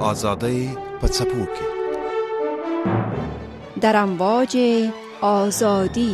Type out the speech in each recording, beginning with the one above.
آزادی په څپو کې در امواج آزادی.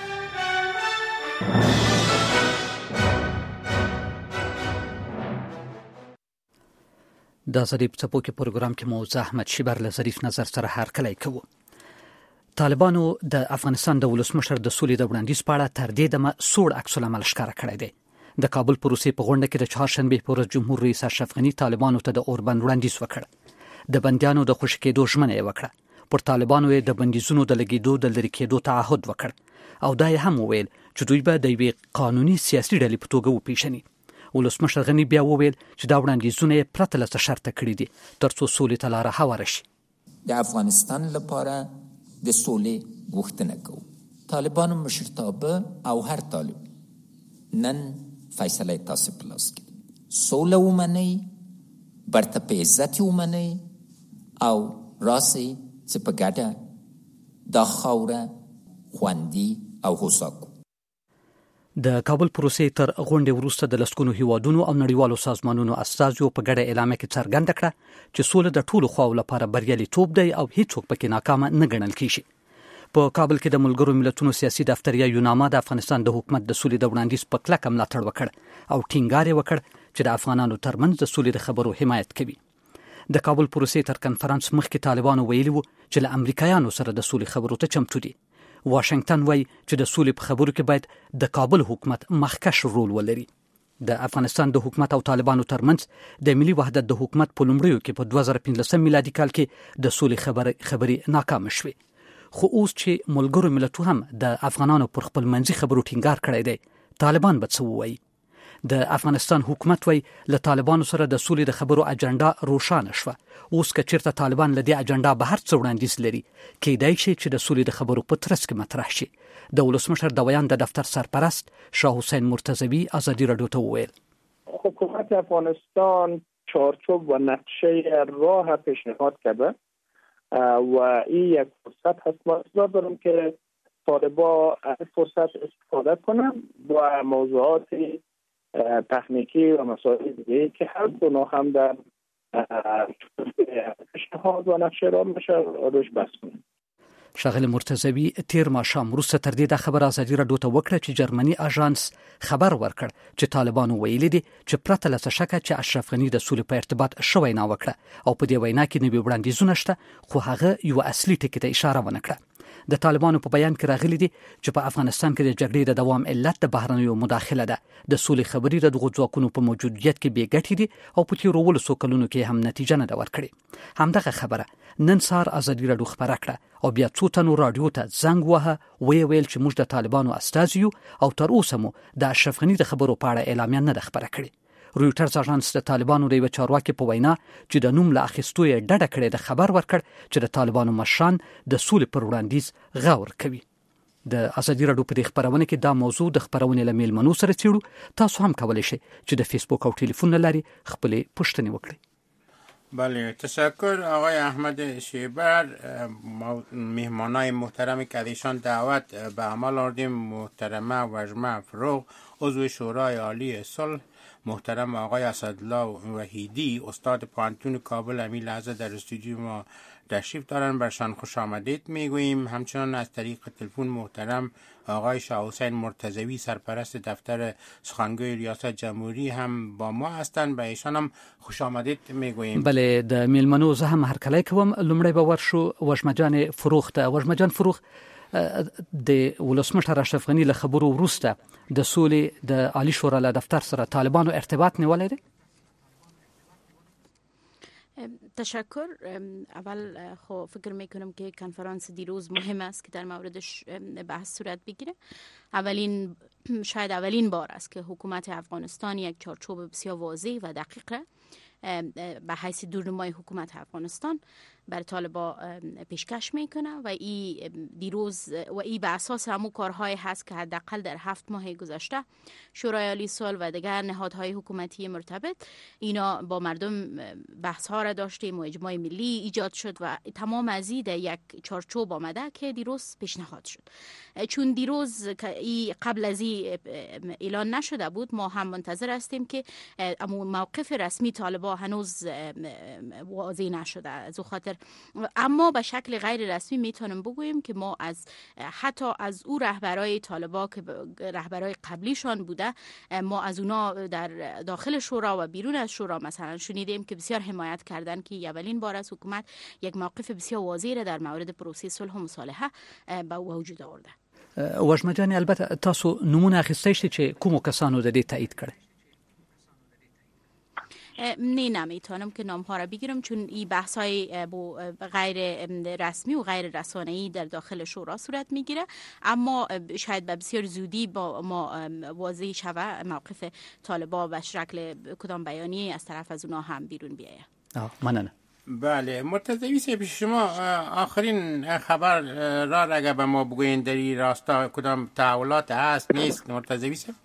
د آزادی په څپو کې پروګرام کې مو زحمت شیبر له ظریف نظر سره هرکلی کوو. طالبانو د افغانستان د ولسمشر د سولې د وړاندیز په اړه تر دې دمه سوړ عکس العمل ښکاره کړی دی. د کابل پروسې په غونډه کې د چهارشنبه په ورځ جمهور رئیس اشرف غني طالبانو ته د اوربند وړاندیز وکړ. د بندیانو د خوشي کېدو ژمنه وکړه. پر طالبانو د بندیزونو د لګیدو د لری کېدو تعهد وکړ او دا هم وویل چې دوی به د یوې قانوني سیاسي ډلې په توګه وپیژني. ولسمشر غني بیا وویل چې دا وړاندیزونه پرته له شرط کړی دي ترڅو سولې ته لاره هواره شي. د افغانستان لپاره د سولې غوښتنه کوو. طالبانو مشرتابه او هر طالب نن فیصله تاسو په لاس کې. سوله ومني، برته په عزت ومني او راسي چې په ګډه د خاوره خوندي او هوسا کو. د کابل پروسې تر غونډې وروسته د لسګونو هیوادونو او نړیوالو سازمانونو استازو په ګډه اعلامیه کې څرګنده کړه چې سوله د ټولو خواو لپاره بریالیتوب دی او هیڅوک پکې ناکام نه ګڼل کیږي. په کابل کې د ملګرو ملتونو سیاسي دفتر یا یوناما د افغانستان د حکومت د سولې د وړاندیز په کلکه ملاتړ وکړ او ټینګار وکړ چې د افغانانو ترمنځ د سولې د خبرو حمایت کوي. د کابل پروسې تر کنفرانس مخکې طالبانو ویلي وو چې له امریکایانو سره د سولې خبرو ته چمتو دي. واشنگټن وایي چې د سولې په خبرو کې باید د کابل حکومت مخکښ رول ولري. د افغانستان د حکومت او طالبانو ترمنځ د ملي وحدت د حکومت په لومړیو کې په 2015 میلادي کال کې د سولې خبرې ناکام شوې. خو اوس چې ملګرو ملتونو هم د افغانانو پر خپل منځي خبرو ټینګار کړی دی، طالبان به څه وایي؟ د افغانستان حکومت وایي له طالبانو سره د سولې د خبرو اجنډا روښانه شوه. اوس که چیرته طالبان له دې اجنډا بهر څه وړاندیز لري، کېدای شي چې د سولې د خبرو په ترڅ کې مطرح شي. د ولسمشر د بیان د دفتر سرپرست شاه حسین مرتضوی ازادي رادیو ته وویل حکومت افغانستان چارچوب و نقشه راه پیشنهاد کرده و این یک فرصت هست. من دارم که طالبان از فرصت استفاده کنن و موضوعات تکنیکی و مسائل دیگه که هر دو هم در پیشنهاد و نقشه راه میشه روش بحث کنن. ښاغلی مرتضوی تیر ماښام وروسته تر دې د خبر ازادي رادیو ته وکړه چې جرمني اژانس خبر ورکړ چې طالبانو ویلي دي چې پرته له څه شکه چې اشرف غني د سولې په ارتباط ښه وینا وکړه او په دې وینا کې نوي وړاندیزونه شته، خو هغه یو اصلي ټکي ته اشاره ونه کړه. د طالبانو په بیان کې راغلي دي چې په افغانستان کې د جګړې د دوام علت د بهرنیو مداخله ده. د سولې خبرې د دغو ځواکونو په موجودیت کې بې ګټې دي او په تیرو ولسو کلونو کې هم نتیجه نه ده ورکړې. همدغه خبره نن سهار ازادي رادیو خبره کړه او بیا څو تنو رادیو ته زنګ وهه ویل چې موږ د طالبانو استازي یو او تر اوسه مو د اشرف غني د خبرو په اړه اعلامیه نه ده خبره کړې. رویټرز اژانس د طالبانو د یو چارواکي په وینا چې د نوم له اخیستو یې ډډه کړې د خبر ورکړ چې د طالبانو مشران د سولې پر وړاندیز غور کوي. د ازادي رادیو په خبرونه کې دا موضوع د خبرونې له میلمنو سره څیړو. تاسو هم کولی شئ چې د فیسبوک او ټلیفون لاري خپل پوښتنې وکړئ. بله، تشکر آقای احمد شیبر. مهمانای محترمی که ایشان دعوت به عمل آوردیم، محترمه وژمه فروغ عضو شورای عالی صلح، محترم آقای اسدالله وحیدی استاد پوهنتون کابل همین لحظه در استودیو ما تشریف دارن، برشان خوش آمدید میگوییم. همچنان از طریق تلفن محترم آقای شاه حسین مرتضوی سرپرست دفتر سخنگوی ریاست جمهوری هم با ما هستند، به ایشان هم خوش آمدید میگوییم. بله، د میلمنو زه هم هرکلی کوم. لومړی به ورشو وژمه جان فروغ ته. وژمه جان فروغ، د ولسمشر اشرف غني له خبرو وروسته د سولې د عالی شورا له دفتر سره طالبانو ارتباط نیولی دی؟ تشکر. اول خب فکر میکنم که کنفرانس دیروز مهم است که در موردش بحث صورت بگیره. شاید اولین بار است که حکومت افغانستان یک چارچوب بسیار واضح و دقیق به حیث دورنمای حکومت افغانستان بر طالبا پیشکش میکنه و ای دیروز و ای به اساس همون کارهای هست که حداقل در 7 ماه گذشته شورای عالی صلح و دیگر نهادهای حکومتی مرتبط اینا با مردم بحث ها را داشتیم و اجماع ملی ایجاد شد و تمام از یک چارچوب آمده که دیروز پیشنهاد شد. چون دیروز قبل از اعلان نشده بود، ما هم منتظر هستیم که موقف رسمی طالبا هنوز واضح نشده. از خاطر اما به شکل غیر رسمی میتونم بگوییم که ما حتی از او رهبرای طالبا که رهبرای قبلیشان بوده، ما از اونا در داخل شورا و بیرون از شورا مثلا شنیدیم که بسیار حمایت کردن که اولین بار از حکومت یک موقف بسیار واضح را در مورد پروسه صلح و مصالحه به وجود آورده. وژمه جان، البته تاسو نمونه اخیستی شئ چې کومو کسانو د دې تایید کړي؟ نمیتونم که نام ها را بگیرم، چون این بحث های غیر رسمی و غیر رسانه‌ای در داخل شورا صورت میگیره، اما شاید به بسیار زودی با ما واضح شوه موقف طالبا و شکل کدام بیانیه از طرف از اونا هم بیرون بیایه. ممنونم. بله، مرتضوی صاحب، شما آخرین خبر را اگر به ما بگوین در این راستا کدام تحولات هست نیست مرتضوی صاحب؟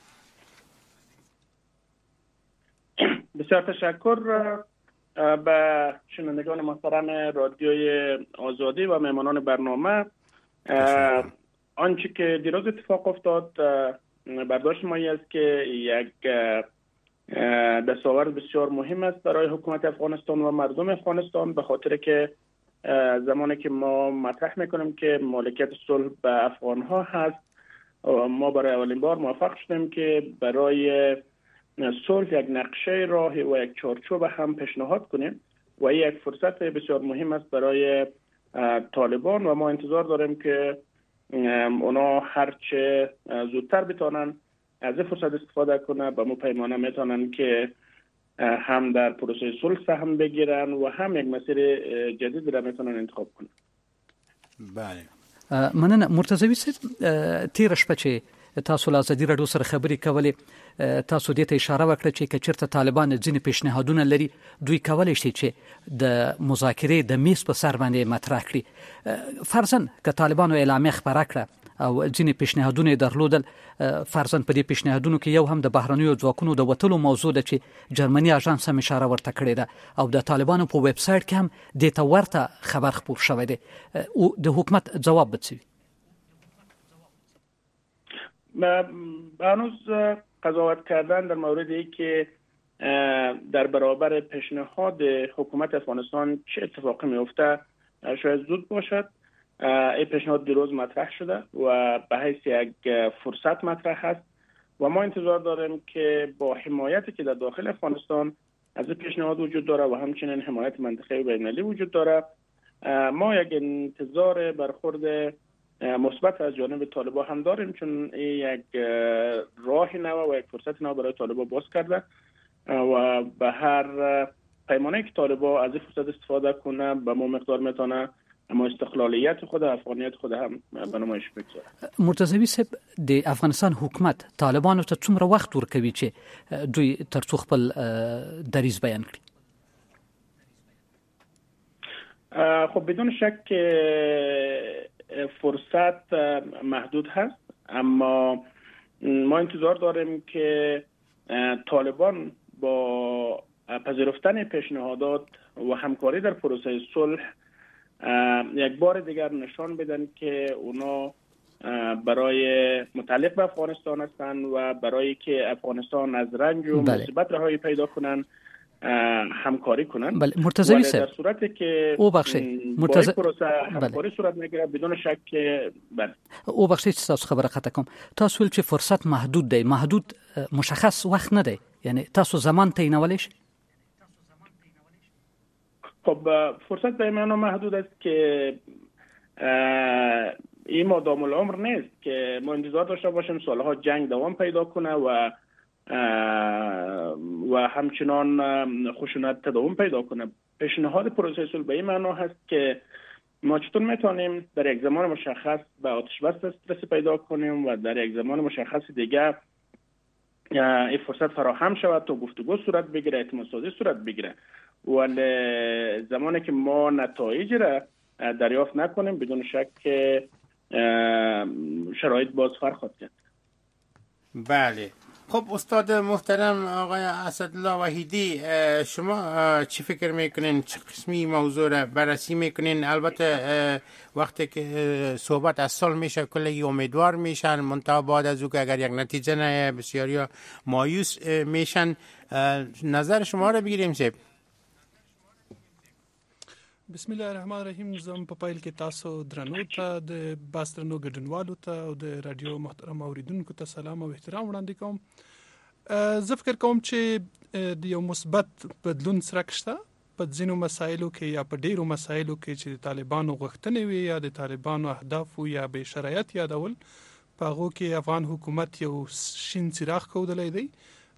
بسیار تشکر به شنوندگان محترم رادیوی آزادی و مهمانان برنامه. آنچه که دیروز اتفاق افتاد برداشت ما است که یک دستاورد بسیار مهم است برای حکومت افغانستان و مردم افغانستان، به خاطر که زمانی که ما مطرح میکنیم که مالکیت صلح به افغان ها هست، ما برای اولین بار موفق شدیم که برای صلح یک نقشه راه و یک چارچوب هم پیشنهاد کنیم و این یک فرصت بسیار مهم است برای طالبان و ما انتظار داریم که اونا هرچه زودتر بتانن از این فرصت استفاده کنه. با ما پیمانه میتونن که هم در پروسه صلح سهم بگیرن و هم یک مسیر جدید را میتونن انتخاب کنن. بله. مننه مرتضوی صاحب. تیر شپه چې تاسو له ازادي راډیو سره خبرې کولې، تاسو دې ته اشاره وکړه چې که چېرته طالبان ځینې پیشنهادونه لري، دوی کولی شي چې د مذاکرې د میز په سر باندې مطرح کړي. فرضاً که طالبانو اعلامیه خپره کړه او ځینې پیشنهادونه یې درلودل، فرضاً په دې پیشنهادونو کې یو هم د بهرنیو ځواکونو د وتلو موضوع ده چې جرمني اژانس هم اشاره ورته کړې ده، او د طالبانو په ویب سایټ کې هم دې ته ورته خبر خپور شوی دی. او د حکومت ځواب به څه وي؟ هنوز قضاوت کردن در موردی که در برابر پیشنهاد حکومت افغانستان چه اتفاقی میفته شاید زود باشد. این پیشنهاد دیروز مطرح شده و به حیث یک فرصت مطرح است و ما انتظار داریم که با حمایتی که در داخل افغانستان از این پیشنهاد وجود داره و همچنین حمایت منطقه‌ای و بین‌المللی وجود داره، ما یک انتظار برخورد مثبت از جانب طالبا هم داریم، چون یک راه نو و یک فرصت نو برای طالبا باز کرده و به هر پیمانه که طالبا از این فرصت استفاده کنه به ما مقدار میتونه اما استقلالیت خود افغانیت خود هم به نمایش بگذاره. مرتضوی صاحب، د افغانستان حکومت طالبانو ته څومره وخت ورکوي چې دوی ترڅو خپل دریځ بیان کړي؟ خب بدون شک فرصت محدود هست، اما ما انتظار داریم که طالبان با پذیرفتن پیشنهادات و همکاری در پروسه صلح یک بار دیگر نشان بدن که اونا برای متعلق به افغانستان هستند و برای که افغانستان از رنج و مصیبت رهایی پیدا کنن همکاری کنن. بله مرتضوی صاحب، در صورتی که او بخشید پروسه همکاری صورت میگیره بدون شک که بله. او بخشید چې تاسو خبره قطع کوم، تاسو ول چې فرصت محدود دی، محدود مشخص وخت نه دی، یعنی تاسو زمان تعیینولی شئ؟ خب فرصت به معنا محدود است که این مادام العمر نیست که ما انتظار داشته باشیم سالها جنگ دوام پیدا کنه و همچنان خشونت تداوم پیدا کنه. پیشنهاد پروسه صلح به این معنا هست که ما چطور میتونیم در یک زمان مشخص به آتش بس دسترسی پیدا کنیم و در یک زمان مشخص دیگه این فرصت فراهم شود تا گفتگو صورت بگیره، اعتماد سازی صورت بگیره ولی زمانی که ما نتایج را دریافت نکنیم بدون شک که شرایط باز فرق خواهد کرد. بله. خب استاد محترم آقای اسدالله وحیدی، شما چی فکر میکنین؟ چه قسمی موضوع را بررسی میکنین؟ البته وقتی که صحبت از سال میشه کلی امیدوار میشن، منتها بعد از او که اگر یک نتیجه نه بسیاری مایوس میشن. نظر شما را بگیریم سیب. بسم الله الرحمن الرحیم. زم په پایل کې تاسو درنو ته د باسترنو ګډونوالو ته او د رادیو محترم اوریدونکو ته سلام او احترام وړاندې کوم. زه فکر کوم چې د یو مثبت بدلون څرک شته په ځینو مسایلو کې یا په ډیرو مسایلو کې چې د طالبانو غوښتنې وي یا د طالبانو اهداف یا به شرایط یادول، په هغو کې افغان حکومت یو شین څراغ ښودلی دی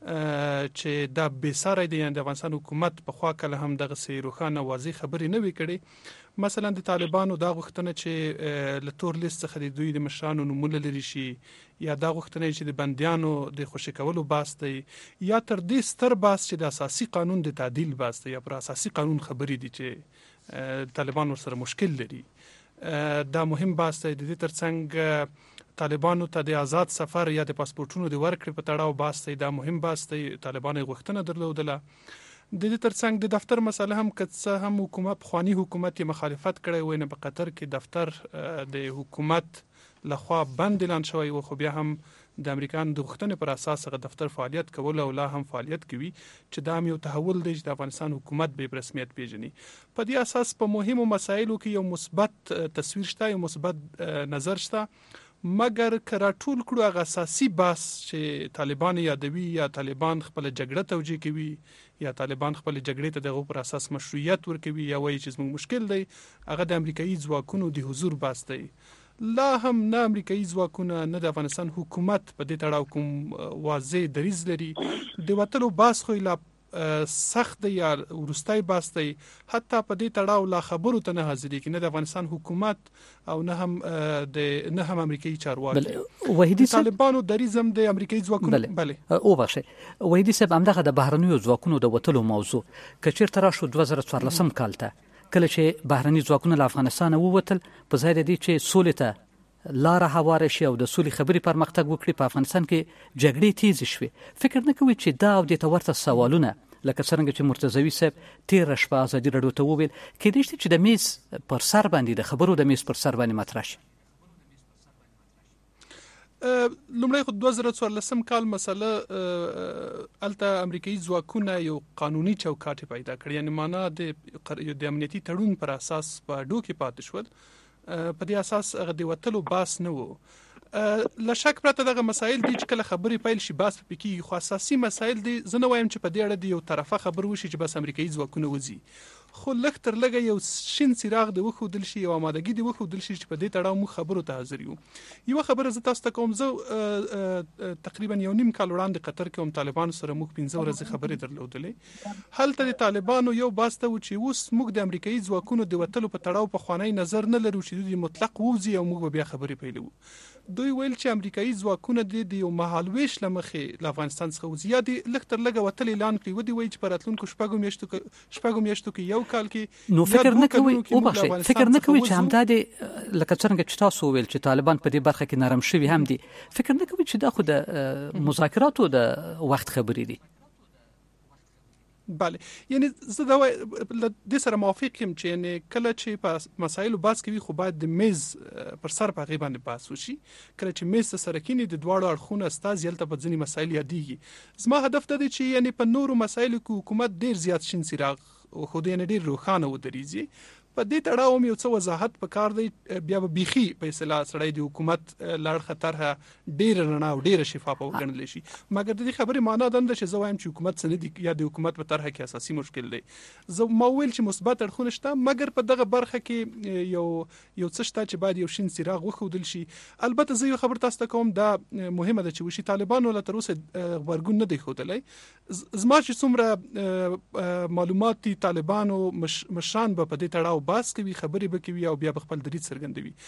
چې دا بېساری دی. د افغانستان حکومت په خوا کله هم دغسې روښانه واضح خبرې نه وي کړې. مثلا د طالبانو دا غوښتنه چې له تور لیست څخه د دوی د مشرانو نومونه لرې شي، یا دا غوښتنه چې د بندیانو د خوشي کولو باس دی، یا تر دې ستر باس چې د اساسي قانون د تعدیل باس دی یا پر اساسي قانون خبرې دي چې طالبان ورسره مشکل لري، دا مهم باس دی. د دې ترڅنګ طالبانو ته د آزاد سفر یا د پاسپورټونو د ورکړې په تړاو باس دی، دا مهم باس دی. طالبانو غوښتنه درلودله. د دې ترڅنګ د دفتر مسله هم که څه هم حکومت خوانی حکومت مخالفت کړی وای، نه په قطر کې دفتر د حکومت لخوا بند اعلان شوی و، خو بیا هم د امریکایانو د غوښتنې پر اساس هغه دفتر فعالیت کول او لا هم فعالیت کوي، چې دا هم یو تحول دی چې د افغانستان حکومت به رسمیت پیژني. په دې اساس په مهمو مسایلو کې یو مثبت تصویر شته، یو مثبت نظر شته. مګر که راټول کړو هغه اساسي باس چې طالبان یادوي یا طالبان خپل جګړه توجیه کوي یا طالبان خپل جګړې ته دغه پر اساس مشروعیت ورکوي یا وایي چې زموږ مشکل دی، هغه د امریکایي ځواکونو د حضور باس دی. لا هم نه امریکایي ځواکونه نه د افغانستان حکومت په دې تړاو کوم واضح دریځ لري. د وتلو باس خو لا سخت دی یا ورستای باس دی. حتی په دې تړاو لا خبرو ته نه حاضرېږي، نه د افغانستان حکومت او نه هم امریکایي چارواکي. وحیدي طالبانو دریځ هم د امریکایي ځواکونو بله او بخښه. وحیدي صاحب، همدغه د بهرنیو ځواکونو د وتلو موضوع که چېرته راشو 2014 کال ته، کله چې بهرني ځواکونه له افغانستانه ووتل، په ځای د دې چې سولې ته لاره هواره شي او د سولې خبرې پرمختګ وکړي، په افغانستان کې جګړې تیزې شوې. فکر نه کوئ چې دا او دې ته ورته سوالونه لکه څرنګه چې مرتضوي صاحب تېره شپه ازادي راډیو ته وویل، کېدای شي چې د میز پر سر باندې د خبرو د میز پر سر باندې مطرح شي؟ لومړی خو 2014 کال مسله الته امریکایي ځواکونه یو قانوني چوکاټ پیدا کړ، یعنی معنا د امنیتي تړون پر اساس په اډو کې پاتې شول. په دې اساس هغه د وتلو باس نه وو. له شک پرته دغه مسایل دي چې کله خبرې پیل شي باس په کې، خو اساسي مسایل دي. زه نه وایم چې په دې اړه د یو طرفه خبر وشي چې بس امریکایي ځواکونه وځي، خو لږ تر لږه یو شین څراغ د وښودل شي، یو آمادګي د وښودل شي چې په دې تړاو موږ خبرو ته حاضر یو. یوه خبره زه تاسو ته کوم، زه تقریبا 1.5 کال وړاندې قطر کې هم طالبانو سره موږ 15 ورځې خبرې درلودلې. هلته د طالبانو یو باس ته و چې اوس موږ د امریکایي ځواکونو د وتلو په تړاو په خوانی نظر نه لرو چې دوی مطلق ووځي او موږ بیا خبرې پیلوو. دوی ویل چې امریکایي ځواکونه د یو مهالويش لمخې له افغانستان څخه وځي، یا د لږ تر لږه وتل اعلان کړي، ودی وایي چې په راتلونکو شپږو میاشتو کې یو کال کې. نو فکر نه کوي چې همدا دی لکه څنګه چې تاسو ویل چې طالبان په دې برخه کې نرم شوي هم دي، فکر نه کوي چې دا خو د مذاکراتو د وخت خبرې دي؟ بله، یعنی زه دا د سره موافق یم چې یعنی کله چې په مسایلو باس کوي خو باید د میز پر سر په غیبه باندې باس وشي. کله چې میز سره کینی د دواړو اړخونو استاد یلته په ځینی مسایل یادېږي. زما هدف دا دی چې یعنی په نورو مسایلو کې حکومت ډیر زیات شین څراغ خو دې نه ډیر روښانه ودرېږي. په دې تړاو یو څه وضاحت پکار دی، بیا به بيخي په اصطلاح سړی د حکومت لړ خطرها ډیر رڼا او ډیر شفافه وګڼل شي. مګر د دې خبرې معنا ده چې زه وایم چې حکومت څه نه دی یا د حکومت په طرحه کې اساسي مشکل دی. زه ما ویل چې مثبت اړخونه شته، مګر په دغه برخه کې یو څه شته چې باید یو شین څراغ وښودل شي. البته زه یو خبر تاسو ته کوم، دا مهمه ده چې وشي طالبانو له تر اوسه غبرګون نه دی ښودلی. زما چې څومره معلومات دي طالبانو مشران به په دې تړاو باس کوي، خبرې به کوي او بیا خپل دریځ څرګندوي.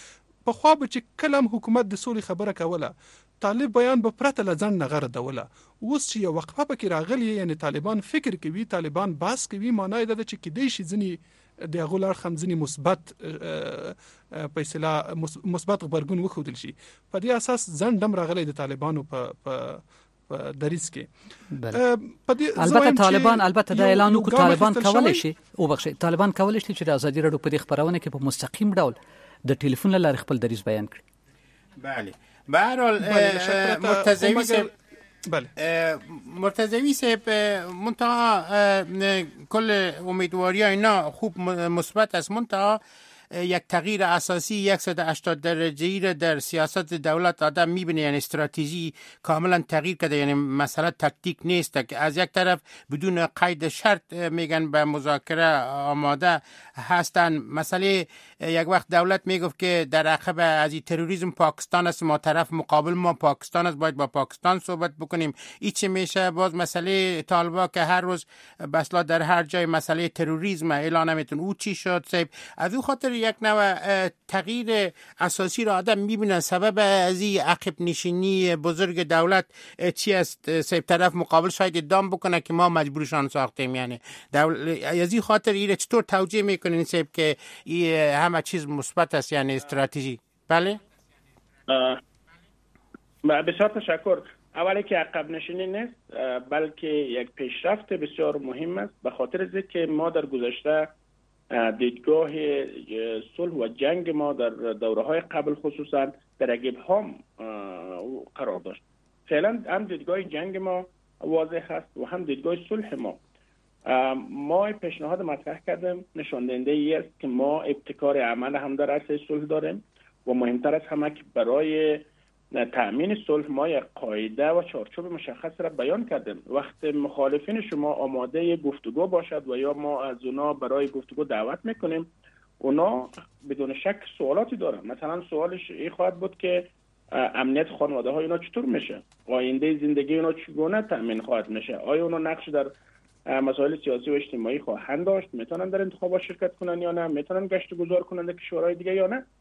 په خوا به چې کلم حکومت د سولې خبره کوله طالب بیان به پرته لزن نغره دوله. اوس چې یو وقفه پکې راغلی یعنی طالبان فکر کوي، طالبان بحث کوي، معنی دا چې کدی شي ځنی د غولار خمزنی مثبت په اصطلاح مثبت خبرګون وخودل شي. په دې اساس ځن دم راغلی د طالبانو په دریس کې. البته طالبان البته د اعلان کو طالبان کولای شي او بخښي طالبان کولای شي چې د ازادي رادیو په خبرونه کې په مستقیم ډول د ټلیفون له لارې خپل دریس بیان کړي. بله به هر حال مرتضوی صاحب منتها کل امیدواری اینا خوب مثبت است، منتها یک تغییر اساسی 180 درجه‌ای را در سیاست دولت آدم می‌بینه، یعنی استراتژی کاملا تغییر کرده، یعنی مسئله تاکتیک نیست که از یک طرف بدون قید شرط میگن به مذاکره آماده هستن. مسئله یک وقت دولت میگفت که در عقب از این تروریسم پاکستان است، ما طرف مقابل ما پاکستان است، باید با پاکستان صحبت بکنیم. این چه میشه؟ باز مسئله طالبا که هر روز بسلا در هر جای مسئله تروریسم اعلان میتون. او چی شد صاحب؟ از او خاطر یک نوع تغییر اساسی را آدم میبینه. سبب از این عقب نشینی بزرگ دولت چی است صاحب؟ طرف مقابل شاید ادام بکنه که ما مجبورشان ساختیم. یعنی از این خاطر این چطور توجیه میکنین صاحب که این همه چیز مثبت است، یعنی استراتژی؟ بله بسیار تشکر. اولی که عقب نشینی نیست بلکه یک پیشرفت بسیار مهم است، به خاطر از که ما در گذشته دیدگاه صلح و جنگ ما در دوره‌های قبل خصوصا در یک ابهام قرار داشت. فعلا هم دیدگاه جنگ ما واضح است و هم دیدگاه صلح ما. ما پیشنهاد مطرح کردیم نشان دهنده ای است که ما ابتکار عمل هم در عرصه صلح داریم و مهمتر از همه که برای تأمین صلح ما یک قاعده و چارچوب مشخص را بیان کردیم. وقت مخالفین شما آماده گفتگو باشد و یا ما از اونا برای گفتگو دعوت میکنیم، اونا بدون شک سوالاتی دارن. مثلا سوالش این خواهد بود که امنیت خانواده های اونا چطور میشه؟ آینده زندگی اونا چگونه تأمین خواهد میشه؟ آیا اونا نقش در مسائل سیاسی و اجتماعی خواهند داشت؟ میتونن در انتخابات شرکت کنن یا نه؟ میتونن گشت گذار کنن در کشورهای دیگه یا نه؟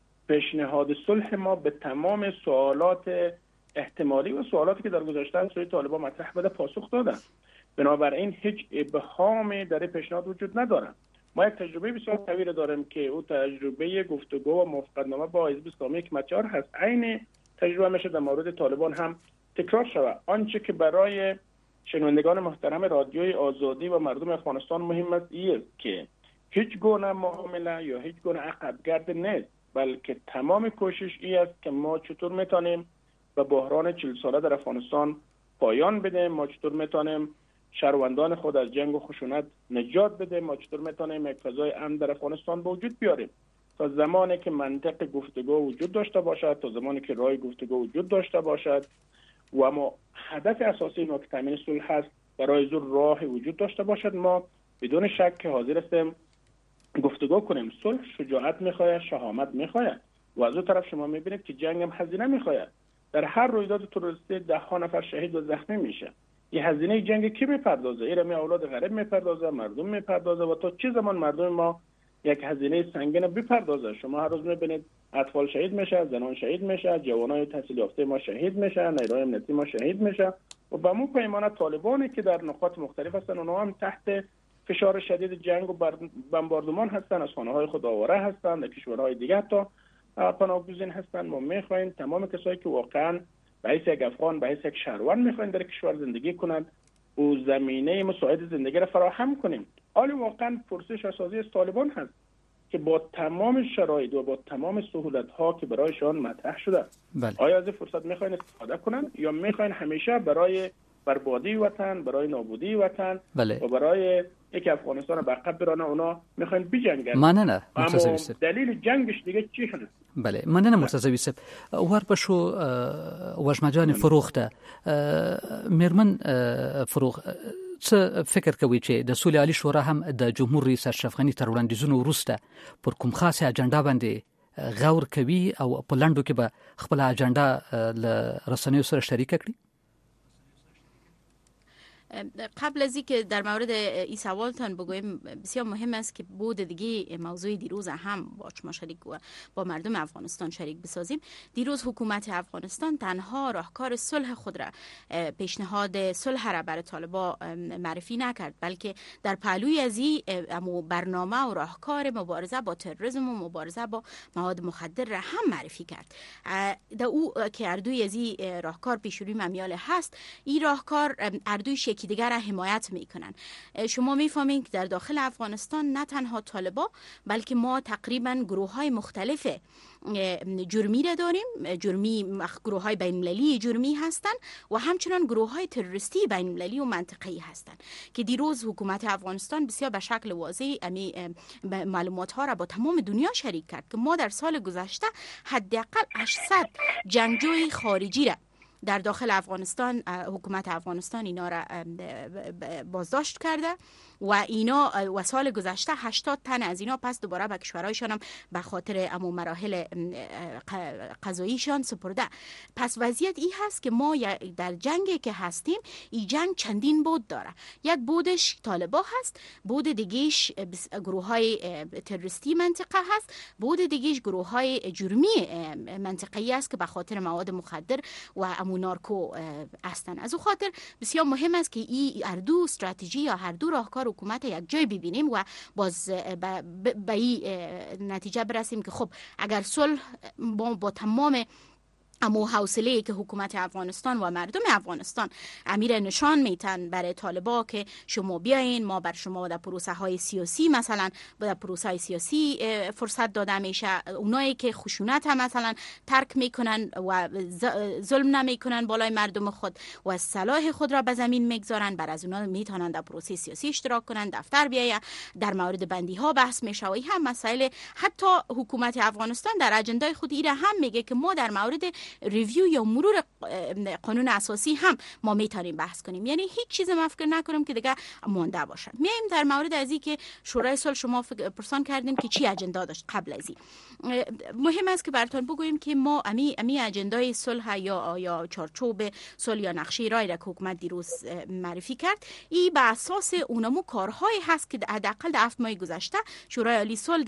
پیشنهاد صلح ما به تمام سوالات احتمالی و سوالاتی که در گذشته سوی طالبان مطرح بوده پاسخ دادن. بنابراین هیچ ابهامی در پیشنهاد وجود نداره. ما یک تجربه بسیار طویل داریم که او تجربه گفتگو و موافقتنامه با حزب اسلامی که متیار هست. عین تجربه میشه در مورد طالبان هم تکرار شود. آنچه که برای شنوندگان محترم رادیوی آزادی و مردم افغانستان مهم است این که هیچ گونه معامله یا هیچ گونه عقبگرد نیست، بلکه تمام کوشش این است که ما چطور میتونیم به بحران 40 ساله در افغانستان پایان بدیم، ما چطور میتونیم شهروندان خود از جنگ و خشونت نجات بدیم، ما چطور میتونیم یک فضای امن در افغانستان به وجود بیاریم. تا زمانی که منطق گفتگو وجود داشته باشد، تا زمانی که راه گفتگو وجود داشته باشد و ما هدف اساسی ما که تامین صلح هست برای زور راه وجود داشته باشد، ما بدون شک حاضر هستیم گفتگو کنیم. صلح شجاعت میخواهد، شهامت میخواهد و از اون طرف شما میبینید که جنگ هم هزینه میخواهد. در هر رویداد تروریستی 10 نفر شهید و زخمی میشه. این هزینه جنگ کی میپردازه؟ ایرانی اولاد غریب میپردازه، مردم میپردازه و تا چه زمان مردم ما یک هزینه سنگین بپردازه؟ شما هر روز میبینید اطفال شهید میشه، زنان شهید میشه، جوانای تحصیل یافته ما شهید میشه، نیروهای امنیتی ما شهید میشه و به مو پیمانه طالبانی که در نقاط مختلف هستن اونها هم تحت فشار شدید جنگ و بمباردمان هستن، از خانه‌های خود آواره هستن، در کشورهای دیگه تا پناهگزین هستن. ما میخوایم تمام کسایی که واقعا به حیث یک افغان، به حیث یک شهروند میخواین در کشور زندگی کنند و زمینه مساعد زندگی را فراهم کنیم. حالی واقعا پرسش اساسی از طالبان هست که با تمام شرایط و با تمام سهولت‌ها که برایشان مطرح شده، آیا از این فرصت میخواین استفاده کنن یا میخواین همیشه برای بربادی وطن، برای نابودی وطن و برای یک افغانستان به عقب برانه اونا میخواین بجنگن؟ مننه اما دلیل جنگش دیگه چی هست؟ بله مننه مرتضوی صاحب. ور بشو وژمجان فروخته میرمن فروخ څه فکر کوي چې د سولې عالی شورا هم د جمهور رئیس اشرف غنی تر وړاندیزونو وروسته پر کوم خاصه اجنډا باندې غور کوي او په لندو کې به خپل اجنډا له رسنیو سره شریک کړي؟ قبل از اینکه در مورد این سوالتان بگویم، بسیار مهم است که بود دیگه موضوع دیروز هم با شما شریک و با مردم افغانستان شریک بسازیم. دیروز حکومت افغانستان تنها راهکار صلح خود را، پیشنهاد صلح را برای طالبا معرفی نکرد، بلکه در پهلوی از این برنامه و راهکار مبارزه با تروریسم و مبارزه با مواد مخدر را هم معرفی کرد. در او که اردوی از این راهکار پیشروی ممیال هست، این راهکار اردوی یکی دیگر را حمایت میکنن. شما میفهمین که در داخل افغانستان نه تنها طالبا، بلکه ما تقریبا گروه های مختلف جرمی را داریم. گروه های بین المللی جرمی هستند و همچنان گروه های تروریستی بین المللی و منطقه‌ای هستند که دیروز حکومت افغانستان بسیار به شکل واضح معلومات ها را با تمام دنیا شریک کرد که ما در سال گذشته حداقل 800 جنگجوی خارجی را در داخل افغانستان، حکومت افغانستان اینا را بازداشت کرده و سال گذشته 80 تن از اینا پس دوباره به کشورهایشان هم به خاطر مراحل قضاییشان سپرده. پس وضعیت این هست که ما در جنگی که هستیم، این جنگ چندین بود داره. یک بودش طالبا هست، بود دیگهش گروه های تروریستی منطقه هست، بود دیگهش گروه های جرمی منطقه‌ای است که به خاطر مواد مخدر و نارکو هستند. از اون خاطر بسیار مهم است که این هر دو استراتژی یا هر دو راهکار حکومت یک جای ببینیم و باز به این نتیجه برسیم که خب اگر صلح با تمام اما حوصله‌ای که حکومت افغانستان و مردم افغانستان امیر نشان میتن برای طالبا که شما بیاین، ما بر شما در پروسه های سیاسی، مثلا در پروسه های سیاسی فرصت داده میشه، اونایی که خشونت هم مثلا ترک میکنن و ظلم نمیکنن بالای مردم خود و صلاح خود را به زمین میگذارن، بر از اونا میتونن در پروسه سیاسی اشتراک کنن، دفتر بیاین، در مورد بندی ها بحث میشه و این هم مسائل. حتی حکومت افغانستان در اجندای خود ایره هم میگه که ما در مورد ریویو یا مرور قانون اساسی هم ما میتونیم بحث کنیم. یعنی هیچ چیز ما فکر نکنیم که دیگه مونده باشه. میایم در مورد از این که شورای صلح شما پرسان کردیم که چی اجندا داشت قبل از این. مهم است که براتون بگویم که ما امی اجندای صلح یا چارچوب صلح یا نقشه رای را که حکومت دیروز معرفی کرد، این به اساس اونمو کارهایی هست که حداقل در 7 ماه گذشته شورای عالی صلح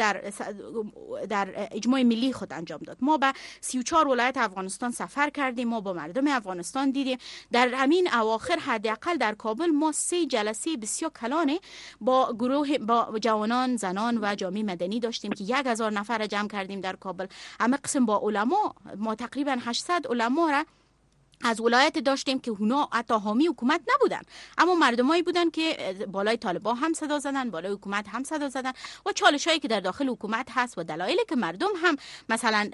در اجماع ملی خود انجام داد. ما به 34 ولایت افغانستان سفر کردیم، ما با مردم افغانستان دیدیم. در همین اواخر حداقل در کابل ما 3 جلسه بسیار کلانه با جوانان، زنان و جامعه مدنی داشتیم که 1000 نفر را جمع کردیم در کابل. همه قسم با علما، ما تقریبا 800 علما را از ولایت داشتیم که اونا حتی حامی حکومت نبودن، اما مردمایی بودن که بالای طالبان هم صدا زدن، بالای حکومت هم صدا زدن و چالشایی که در داخل حکومت هست و دلایلی که مردم هم مثلا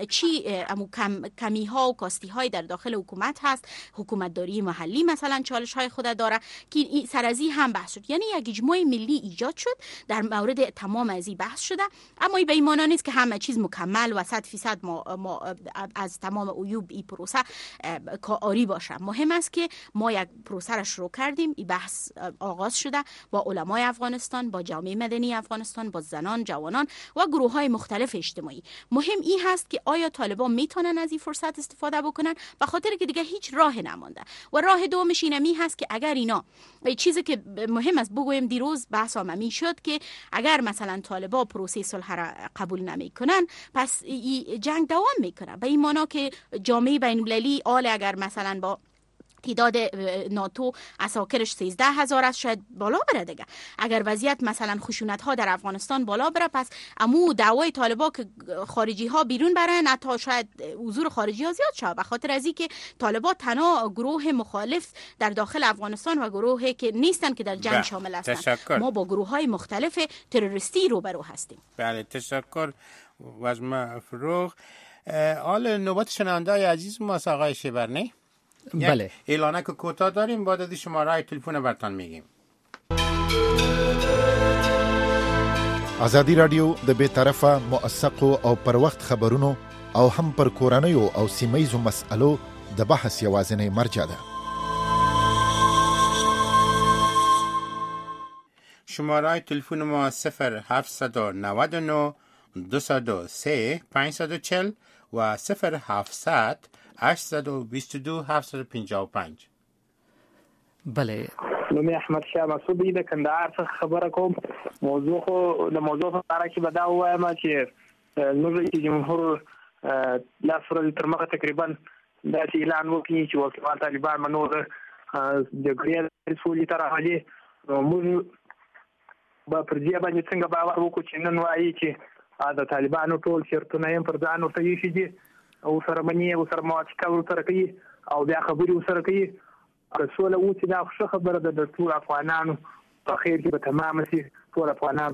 کمی ها و کاستی های در داخل حکومت هست، حکومت داری محلی مثلا چالش های خود داره که سرازی هم بحث شد. یعنی یک اجماع ملی ایجاد شد، در مورد تمام از این بحث شده. اما این به این معنی نیست که همه چیز مکمل و 100% ما از تمام عیوب این پروسه کاری باشه. مهم است که ما یک پروسه را شروع کردیم، این بحث آغاز شده با علمای افغانستان، با جامعه مدنی افغانستان، با زنان، جوانان و گروه های مختلف اجتماعی. مهم این هست که آیا طالبان میتونن از این فرصت استفاده بکنن، به خاطر که دیگه هیچ راه نمانده. و راه دومش اینمی هست که اگر اینا چیزی که مهم است بگویم، دیروز بحث عمومی شد که اگر مثلا طالبان پروسه صلح را قبول نمیکنن، پس جنگ دوام میکنه. به این معنی که جامعه بین المللی اگر مثلا با تعداد ناتو اساکرش 13,000 است، شاید بالا بره دیگه. اگر وضعیت مثلا خشونت ها در افغانستان بالا بره، پس امو دعوای طالبا که خارجی ها بیرون برن، حتی شاید حضور خارجی ها زیاد شه، به خاطر از اینکه طالبا تنها گروه مخالف در داخل افغانستان و گروهی که نیستن که در جنگ شامل هستن. ما با گروه های مختلف تروریستی روبرو هستیم. بله، تشکر وزمه فروغ. حال نوبت شنونده‌های عزیز ما آقای شیبرنی. بله، اعلانه که کوتاه داریم، بعد از شماره تلفن برتان میگیم. ازادي رادیو د بے طرفه موثق او پر وخت خبرونو او هم پر کورنیو او سیمایزو مسألو د بحث یوازینی مرجع ده. شماره تلفن ما 0799 203 540 و 0700 822 755. بله، نومي احمد شاه مسعود د کندهار څخه خبره کوم. موضوع په اړه کې به دا وایم چې نو رئیس جمهور لاس ورځې تر مخه تقریبا دا اعلان وکړي چې وکیل طالبان منور جګړې رسولي تر راځي. موږ به پر دې باندې څنګه باور وکړو چې نن وایي چې د طالبانو ټول شرطونه یې پر ځان ورته ایښي دي او سره مني او سره موافقه ورسره کوي او بیا خبرې ورسره کوي. رسول او چې دا ښه خبره ده د ټول افغانانو په خیر کې به تمام شي ټول افغانان.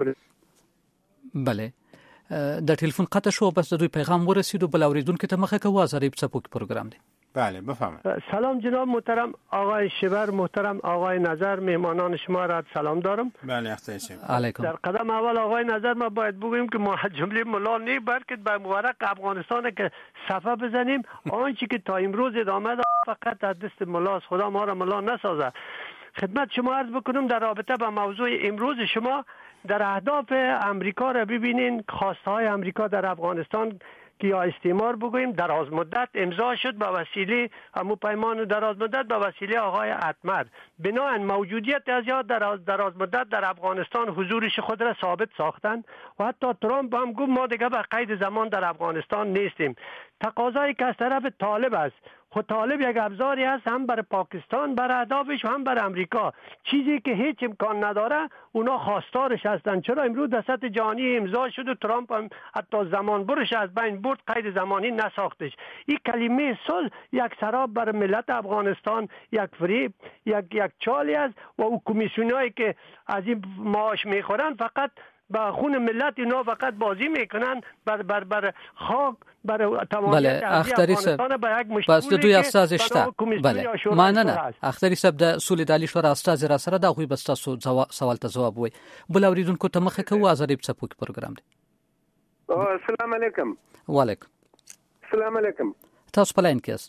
بله د ټلیفون قطع شو بس د دوی پیغام ورسید و بل اوریدونکو ته مخه کوه ظریف څپوک پروگرام دی. بله بفهمید. سلام جناب محترم آقای شیبر، محترم آقای نظر، مهمانان شما را سلام دارم. بله اختیار شما. علیکم. در قدم اول آقای نظر ما باید بگوییم که ما جمله ملا نی بلکه به مورق افغانستان که صفه بزنیم. آنچه که تا امروز ادامه داد فقط از دست ملاست، خدا ما را ملا نسازه. خدمت شما عرض بکنم در رابطه با موضوع امروز شما در اهداف امریکا را ببینین. خواسته های امریکا در افغانستان که یا استعمار بگوییم دراز مدت امضا شد به وسیله همون پیمان دراز مدت به وسیله آقای اتمر. بناهن موجودیت از یا دراز مدت در افغانستان حضورش خود را ثابت ساختند و حتی ترامپ هم گفت ما دیگه به قید زمان در افغانستان نیستیم. تقاضایی که از طرف طالب است، خود طالب یک ابزاری است هم برای پاکستان برای اهدافش و هم برای امریکا، چیزی که هیچ امکان نداره اونا خواستارش هستند. چرا امروز در سطح جهانی امضا شد و ترامپ هم حتی زمان برش از بین برد، قید زمانی نساختش. این کلمه صلح یک سراب برای ملت افغانستان، یک فریب، یک چالی است و او کمیسیونایی که از این معاش میخورن فقط با خون ملت اینا فقط بازی میکنن بر خاک برای تمامیت افغانستان به یک مشغول بس دوی استاد شته. بله مننه اختری سب د سولې د علی شورا استاد را سره دا غوي بس تاسو سوال ته جواب وای. بل اوریدونکو ته مخه کوو ظریف څپوک پروگرام دی. السلام علیکم. وعلیکم السلام علیکم. تاسو په لاین کې است؟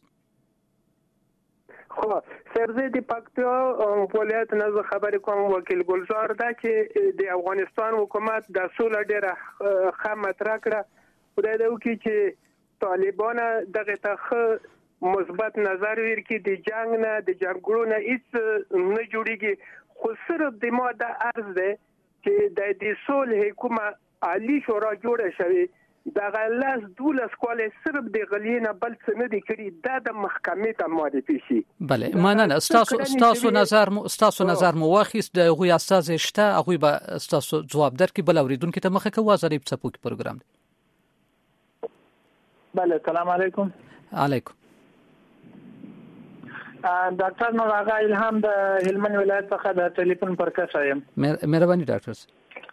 خو سرزه د پکتیا ولایت نه خبرې کوم. وکیل ګلزار دا چې د افغانستان حکومت د سوله ډیره ښه مطرح کړه. خدای دې وکړي چې طالبان دغه ته مثبت نظر ورکړي. د جنگ نه د جګړو نه هیڅ نه جوړیږي. خو صرف د ما د عرض دی چې د سولې حکومت عالی شورا جوړه شوي دغه لاس 12 کال صرف د غلینا بل څه نه دی کړی. دا د محکمې ته معرفي شي. بله مننه. ستاسو نظر مو واخیست. د غوی استاد شته هغه به ستاسو جواب درکړي. بل اوریدونکو ته مخه کوو ظریف څپوک پروگرام دی. بله سلام علیکم. علیکم. ډاکټر نور آغا الهام د هلمند ولایت څخه د ټلیفون پر کښه یم. مهرباني ډاکټر.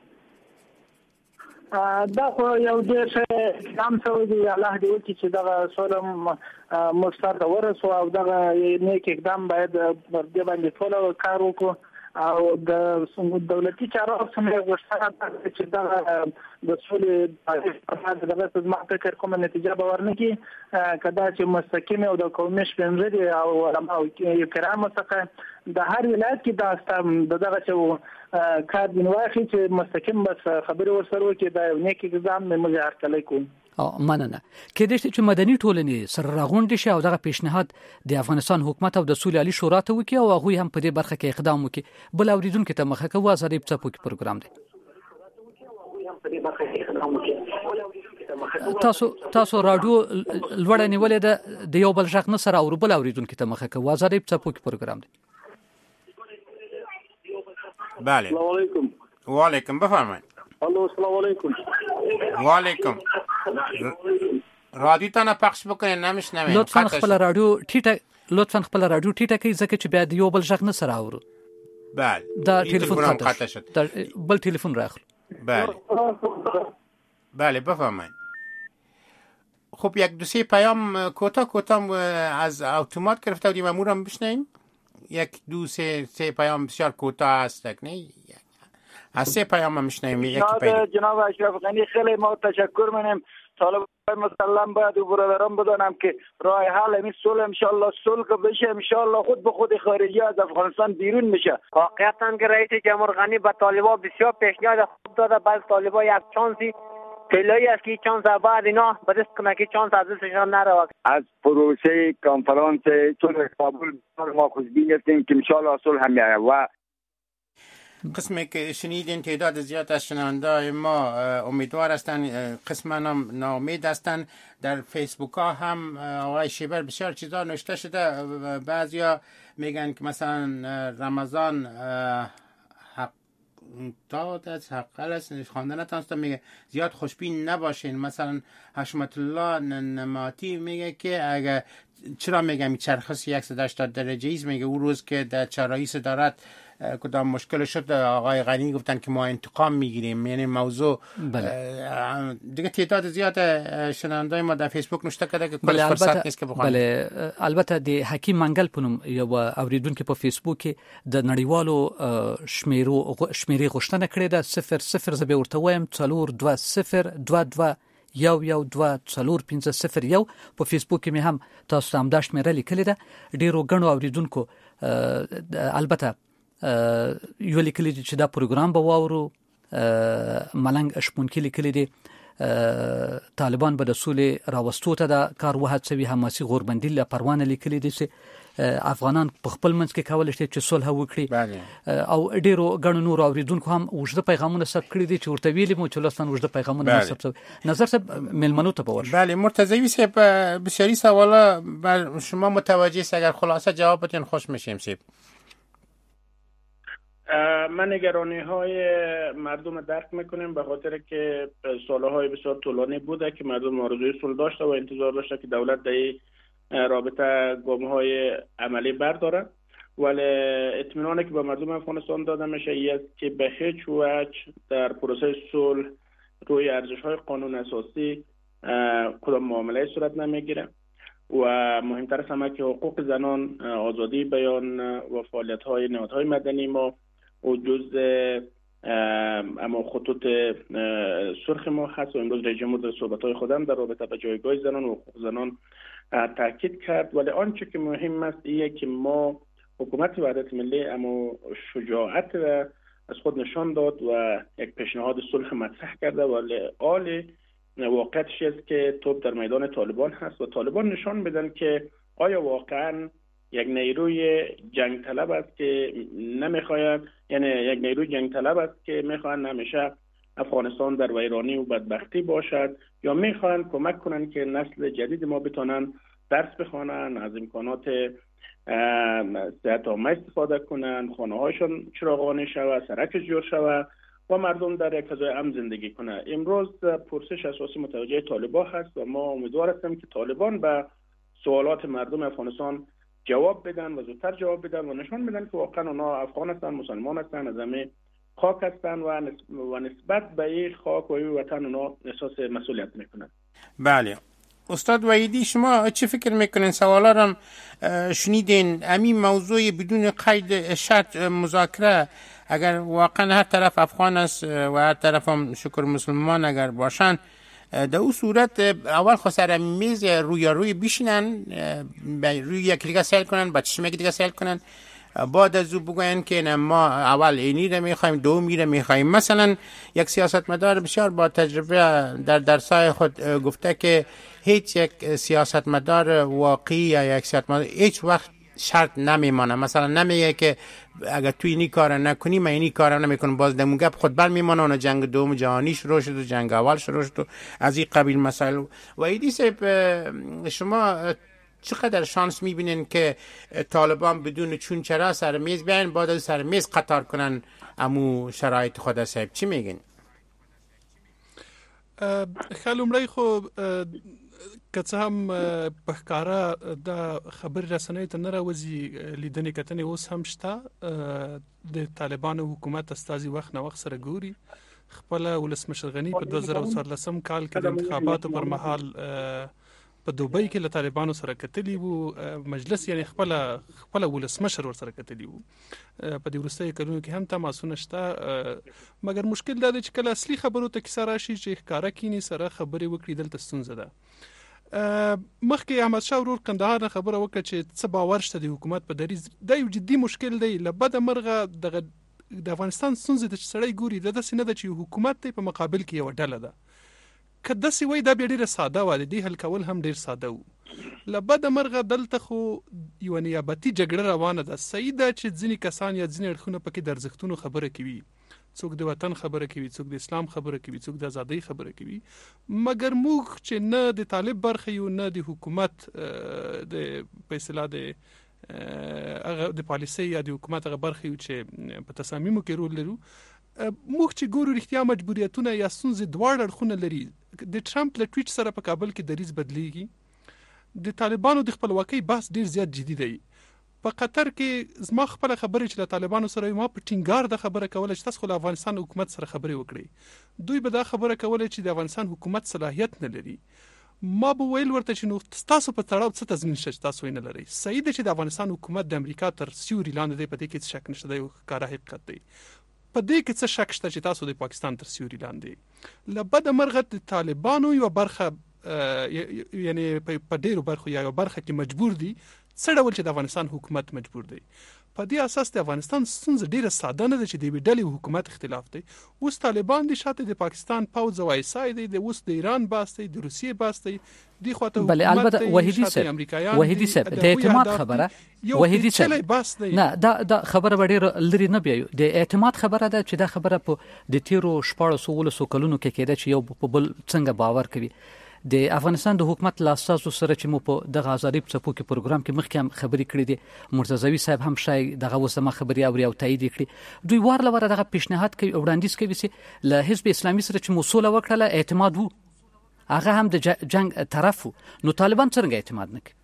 دا خو یو ډېر نام شوی دی. الله دې وکړي چې دغه سوله مستر ته ورسو او دغه نیک اقدام باید پر دې باندې ټول کار وکړو او د دولتي چارواکو څخه غوښتنه ده چې دغه د سولې دغه خدمت فکر کومه نتیجه به ورنکړي. کدا چې مستقیم او د قومي شپنځري او علما او کرام څخه د هر ولایت کې دا استم دغه چې کار دی واخی چې مستقیم بس خبرې ورسره وکړي. دا یو نیک اقدام موږ هرکلی کوو. مننه. کېدای شي چې مدني ټولنې سره راغونډ شي او دغه پیشنهاد د افغانستان حکومت او د سولې عالی شورا ته وکړي او هغه هم په دې برخه کې اقدام وکړي. بل اوریدونکو ته مخه کوو ظریف څپوک پروگرام دی. تاسو رادیو لوړ نیولې ده د یو بل ځخ نه سره او بل اوریدونکو ته مخه کوو ظریف څپوک پروگرام دی. بله. السلام علیکم. وعلیکم بفرمایید. الو السلام علیکم. وعلیکم. رادیو ته نه پخش بکنه نمیشنویم. لطفا خپل رادیو ټیټه کړئ ځکه چې بیا د یو بل ځخ نه سره اورو. بله. دا ټلیفون قطع شد. بل ټلیفون راخلو. بله بفرمایید. خب یک دو سه پیام کوتاه از اتومات گرفته بودیم امور هم بشنیم. یک دو سه پیام بسیار کوتاه است نه. از سه پیام هم میشنیم. جناب اشرف غنی خیلی ما تشکر می‌کنیم. طالبان مسلم باید و برادران بدانم که راه حل همین صلح ان شاء الله صلح بشه ان شاء الله خود به خود خارجی از افغانستان بیرون میشه. واقعا که رئیس جمهور غنی به طالبان بسیار پیشنهاد خوب داده. بعد طالبان یک چانسی طلایی است که چانس بعد اینا به دست کنه که چانس از دستشان نره. از پروسه کنفرانس صلح کابل ما خوشبین هستیم که ان شاء الله صلح هم میاره و قسمی که شنیدین تعداد زیاد از شنونده‌های ما امیدوار هستند، قسما هم ناامید هستند. در فیسبوک ها هم آقای شیبر بسیار چیزا نوشته شده. بعضیا میگن که مثلا رمضان حق است خواندن نتونستم، میگه زیاد خوشبین نباشین. مثلا حشمت الله نماتی میگه که اگر چرا میگم چرخش 180 درجه ایست، میگه اون روز که در چرایی صدارت کدام مشکل شد آقای غنی گفتن که ما انتقام میگیریم، یعنی موضوع دیگه تعداد زیاد شنوندای ما در فیسبوک نوشته کرده که کلش فرصت نیست که بخوام. بله البته د حکیم منګل پونم یو اوریدونکو په فیسبوک کې د نړیوالو شمیرې غوښتنه کړې ده 00 زبې ورته وایم 4202 112 په فیسبوک کې مې هم تاسو ته همدا شمیره لیکلې ده. ډیرو غنو اوریدونکو البته یو لیکلي چې دا پروګرام به واورو. ملنګ شپونکي لیکلي دي طالبان به د سولې راوستو ته د کار وهڅوي. حماسي غوربندي له پروانه لیکلي دي چې افغانان په خپل منځ کې کولای شي چې صلح وکړي او ډیرو غنو نور اوریدونکو هم وجده پیغامونه ثبت کړی دي چې ورته ویلي مو چې لستان وجده پیغامونه ثبت. نظر صاحب ملمنو ته باور. بله مرتضوی صاحب بسیاری سوالا بر شما متوجه است، اگر خلاصه جواب بدین خوش میشیم. صاحب من نگرانی های مردم درک میکنیم، به خاطر که سالهای بسیار طولانی بوده که مردم آرزوی صلح داشته و انتظار داشته که دولت در رابطه گام های عملی برداره، ولی اطمینانی که به مردم افغانستان داده میشه این است که به هیچ وجه در پروسه صلح روی ارزش های قانون اساسی کدام معامله صورت نمیگیره و مهمتر از همه که حقوق زنان، آزادی بیان و فعالیت های نهادهای مدنی ما و جز اما خطوط سرخ ما هست و امروز رژیم در صحبت‌های خودم در رابطه با جایگاه زنان و حقوق زنان تاکید کرد. ولی آنچه که مهم است اینه که ما حکومت وحدت ملی اما شجاعت از خود نشان داد و یک پیشنهاد صلح مطرح کرده، ولی حال واقعیتش است که توپ در میدان طالبان هست و طالبان نشان بدن که آیا واقعا یک نیروی جنگ طلب است که نمیخواید، یعنی یک نیروی جنگ طلب است که میخواهند همیشه افغانستان در ویرانی و بدبختی باشد، یا میخواهند کمک کنند که نسل جدید ما بتونن درس بخوانند، از امکانات صحت عامه استفاده کنند، خانه هایشان چراغانی شود، سرک جور شود و مردم در یک فضای امن زندگی کنند. امروز پرسش اساسی متوجه طالبان هست و ما امیدوار هستیم که طالبان به سوالات مردم افغانستان جواب بدن و زودتر جواب بدن و نشان بدن که واقعا اونا افغان هستن، مسلمان هستن، از همه خاک هستن و نسبت به این خاک و این وطن اونا احساس مسئولیت میکنن. بله استاد وحیدی، شما چه فکر میکنین؟ سوالا هم شنیدین. همین موضوع بدون قید شرط مذاکره، اگر واقعا هر طرف افغان است و هر طرف هم شکر مسلمان اگر باشن، در اون صورت اول خسر میز روی بشینن، روی یک دیگه سیل کنن، با چشم یک دیگه سیل کنن، بعد از او بگوین که نه ما اول اینی رو میخوایم، دومی رو میخوایم. مثلا یک سیاستمدار بسیار با تجربه در درسای خود گفته که هیچ یک سیاستمدار واقعی یا یک سیاستمدار هیچ وقت شرط نمیمانه. مثلا نمیگه که اگر تو اینی کار نکنی من اینی کار نمیکنم، باز دمون گپ خود بر میمانه. اون جنگ دوم جهانی شروع شد و جنگ اول شروع شد و از این قبیل مسائل. و ایدی صاحب شما چقدر شانس میبینین که طالبان بدون چون چرا سر میز بیاین، بعد از سر میز قطار کنن امو شرایط خود؟ صاحب چی میگین؟ خلومړی خو که څه هم په ښکاره د خبرې رسنیو ته نه راوځي، لیدنې کتنې اوس هم شته. د طالبانو حکومت استازي وخت نه وخت سره ګوري. خپله ولسمشر غني په 2014 کال کې د انتخاباتو پر مهال په دوبۍ کې له طالبانو سره کتلی وو، مجلس یعنی خپله ولسمشر ورسره کتلی وو. په دې وروستیو کلونو کې هم تماسونه شته، مګر مشکل دا دی چې کله اصلي خبرو ته کیسه راشي چې ښکاره کینی سره خبرې وکړي، دلته ستونزه ده. مخکې احمدشاه ورور کندهار نه خبره وکړه چې څه باور شته د حکومت په دریځ. دا یو جدي مشکل دی. له بده مرغه د افغانستان ستونزې ته چې سړی ګوري دا داسې نه ده چې حکومت دی په مقابل کې یوه ډله ده. که داسې وای دا بیا ډېره ساده وه، د دې حل کول هم ډېر ساده وو. لبد مرغه دلته خو یو نیابتي جګړه روانه ده. صحیح ده چې ځینې کسان یا ځینې اړخونه پکې د ارزښتونو خبره کوي، څوک د وطن خبره کوي، څوک د اسلام خبره کوي، څوک د ازادۍ خبره کوي، مګر موږ چې نه د طالب برخه یو نه د حکومت د په اصطلاح د پالیسۍ یا د حکومت هغه برخه یو چې په تصامیمو کې رول لرو، موږ چې ګورو رښتیا مجبوریتونه یا ستونزې دواړه اړخونه لري. د ټرمپ له ټویټ سره په کابل کې دریځ بدلیږي. د طالبانو د خپلواکۍ بحث ډیر زیات جدي دی. په قطر کې زما خپل خبرې چې له طالبانو سره ما په ټینګار د خبره کوله چې تاسو له افغانستان حکومت سره خبرې وکړي. دوی به دا خبره کوله چې د افغانستان حکومت صلاحیت نه لري. ما به ویل ورته چې نو تاسو په تړاو څه تضمین شته چې تاسو نه لري. صحیح ده چې د افغانستان حکومت د امریکا تر سیوري لاندې دی، په دې کې څه شک نشته، یو ښکاره حقیقت دی. په دې کې څه شک شته چې تاسو د پاکستان تر سیوري لاندې. لبد مرغه د طالبانو یو برخه یعنی په ډیرو برخو یا یو برخه کې مجبور دي، څه ډول چې د افغانستان حکومت مجبور دی. په دې اساس د افغانستان ستونزه ډیره ساده نه ده چې د یوې ډلې حکومت اختلاف دی. اوس طالبان دي، شاته د پاکستان پوځ او آیسای دی، د اوس د ایران باس دی، د روسیې باس دی، دی خواته بله البته وحیدی صاحب د اعتماد خبره وحیدی صاحب نه دا خبره ډیره لري نه بیایو. د اعتماد خبره ده چې دا خبره په د تیرو 1400 کلونو کې کېده چې یو په بل څنګه باور کوي. د افغانستان د حکومت لاساسو سره چې مو په دغه آزادۍ په څپو کې پروګرام کې مخکې هم خبرې کړې دي، مرتضوي صاحب هم شای دغه وسمه خبري اوري او تایید کړي. دوی وار لور دغه پیشنهاد کوي او وړاندیز کوي چې له حزب اسلامي سره چې موصله وکړه اعتماد وو، هغه هم د جنگ طرف وو. نو طالبان څنګه اعتماد نه کوي؟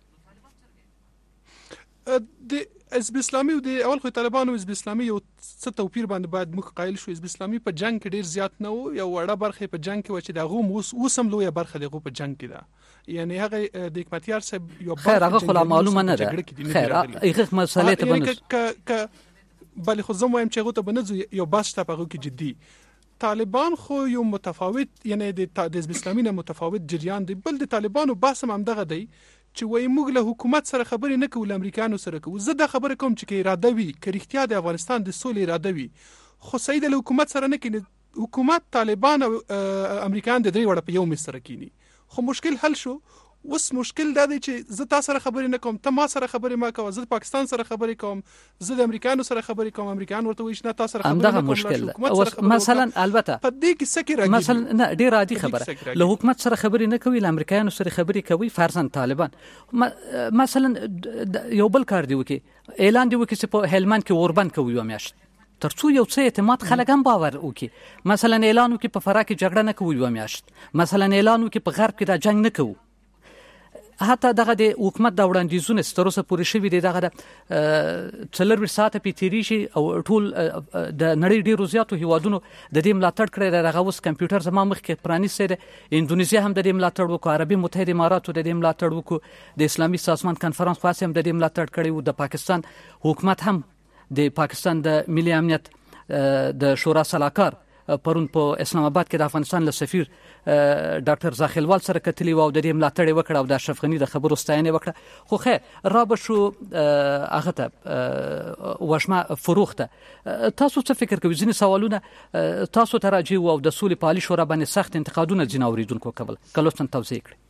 د حزب اسلامي او د اول خو طالبانو حزب اسلامي یو څه توپیر باندې باید موږ قایل شو. حزب اسلامي په جنگ کې ډیر زیات نه وو، یو وړه برخه په جنگ کې و چې دغه اوس هم لویه برخه دغه په جنگ کې ده. یعنی هغه د حکمتیار صاحب یو خیر هغه خو معلومه نه ده، خیر هغه مسئله ته بنو بل خو زموږ هم چې هغه ته بنځو یو باس ته هغه کې جدي. طالبان خو یو متفاوت یعنی د حزب اسلامي نه متفاوت جریان دی. بل د طالبانو باس هم دغه دی چې وای موږ له حکومت سره خبرې نه کوو، له امریکایانو سره کوو. زه دا خبره کوم چې اراده وي، که رښتیا د افغانستان د سولې اراده وي، خو صحیح د حکومت سره نه کینی. حکومت طالبان او امریکایان د درې وړه په یو مې سره کینی، خو مشکل حل شو. اوس مشکل دا دی چې زه تاسو سره خبرې نه کوم، ته ما سره خبرې ما کوه، زه پاکستان سره خبرې کوم، زه د امریکایانو سره خبرې کوم، امریکایان ورته وایي نه تاسو سره خبرې نه کوم. مشکل مثلا البته په دې کې څه کې راځي مثلا نه ډیر عادي خبره، له حکومت سره خبرې نه کوي، له امریکایانو سره خبرې کوي، فرضاً طالبان مثلا یو بل کار دی وکي، اعلان دی وکي چې په هلمند کې اوربند کوي یو میاشت ترڅو یو څه اعتماد خلک هم باور وکي. مثلا اعلان وکي په فراه کې جګړه نه کوي یو میاشت، مثلا اعلان وکي په غرب کې دا جنگ نه کوي. حتی دغه د حکومت د وړاندیزونه ستروسه پوره شوی دی، دغه د 4 ساعته په تیری شي او ټول د نړۍ ډیرو زیاتو هیوادونو د دې ملاتړ کړی. دغه اوس کمپیوټر زما مخ کې پرانیسته ده، اندونیزیا هم د دې ملاتړ وکړ، عربي متحده اماراتو د دې ملاتړ وکړ، د اسلامي سازمان کنفرانس خاص هم د دې ملاتړ کړی وو، د پاکستان حکومت هم د پاکستان د ملي امنیت د شورا سلاکار پرون په اسلام آباد کې د افغانستان له سفیر ډاکټر زاخیلوال سره کتلی و او د دې ملاتړ وکړ او د اشرف غنی د خبرو ستاینه وکړه. خو خیر را به شو هغه ته وشمه فروخته. تاسو څه فکر کوئ؟ ځینې سوالونه تاسو ته راځي او د سولې پالي شورا باندې سخت انتقادونه ځین اوریدونکو کول کلوستن توضیح کړئ.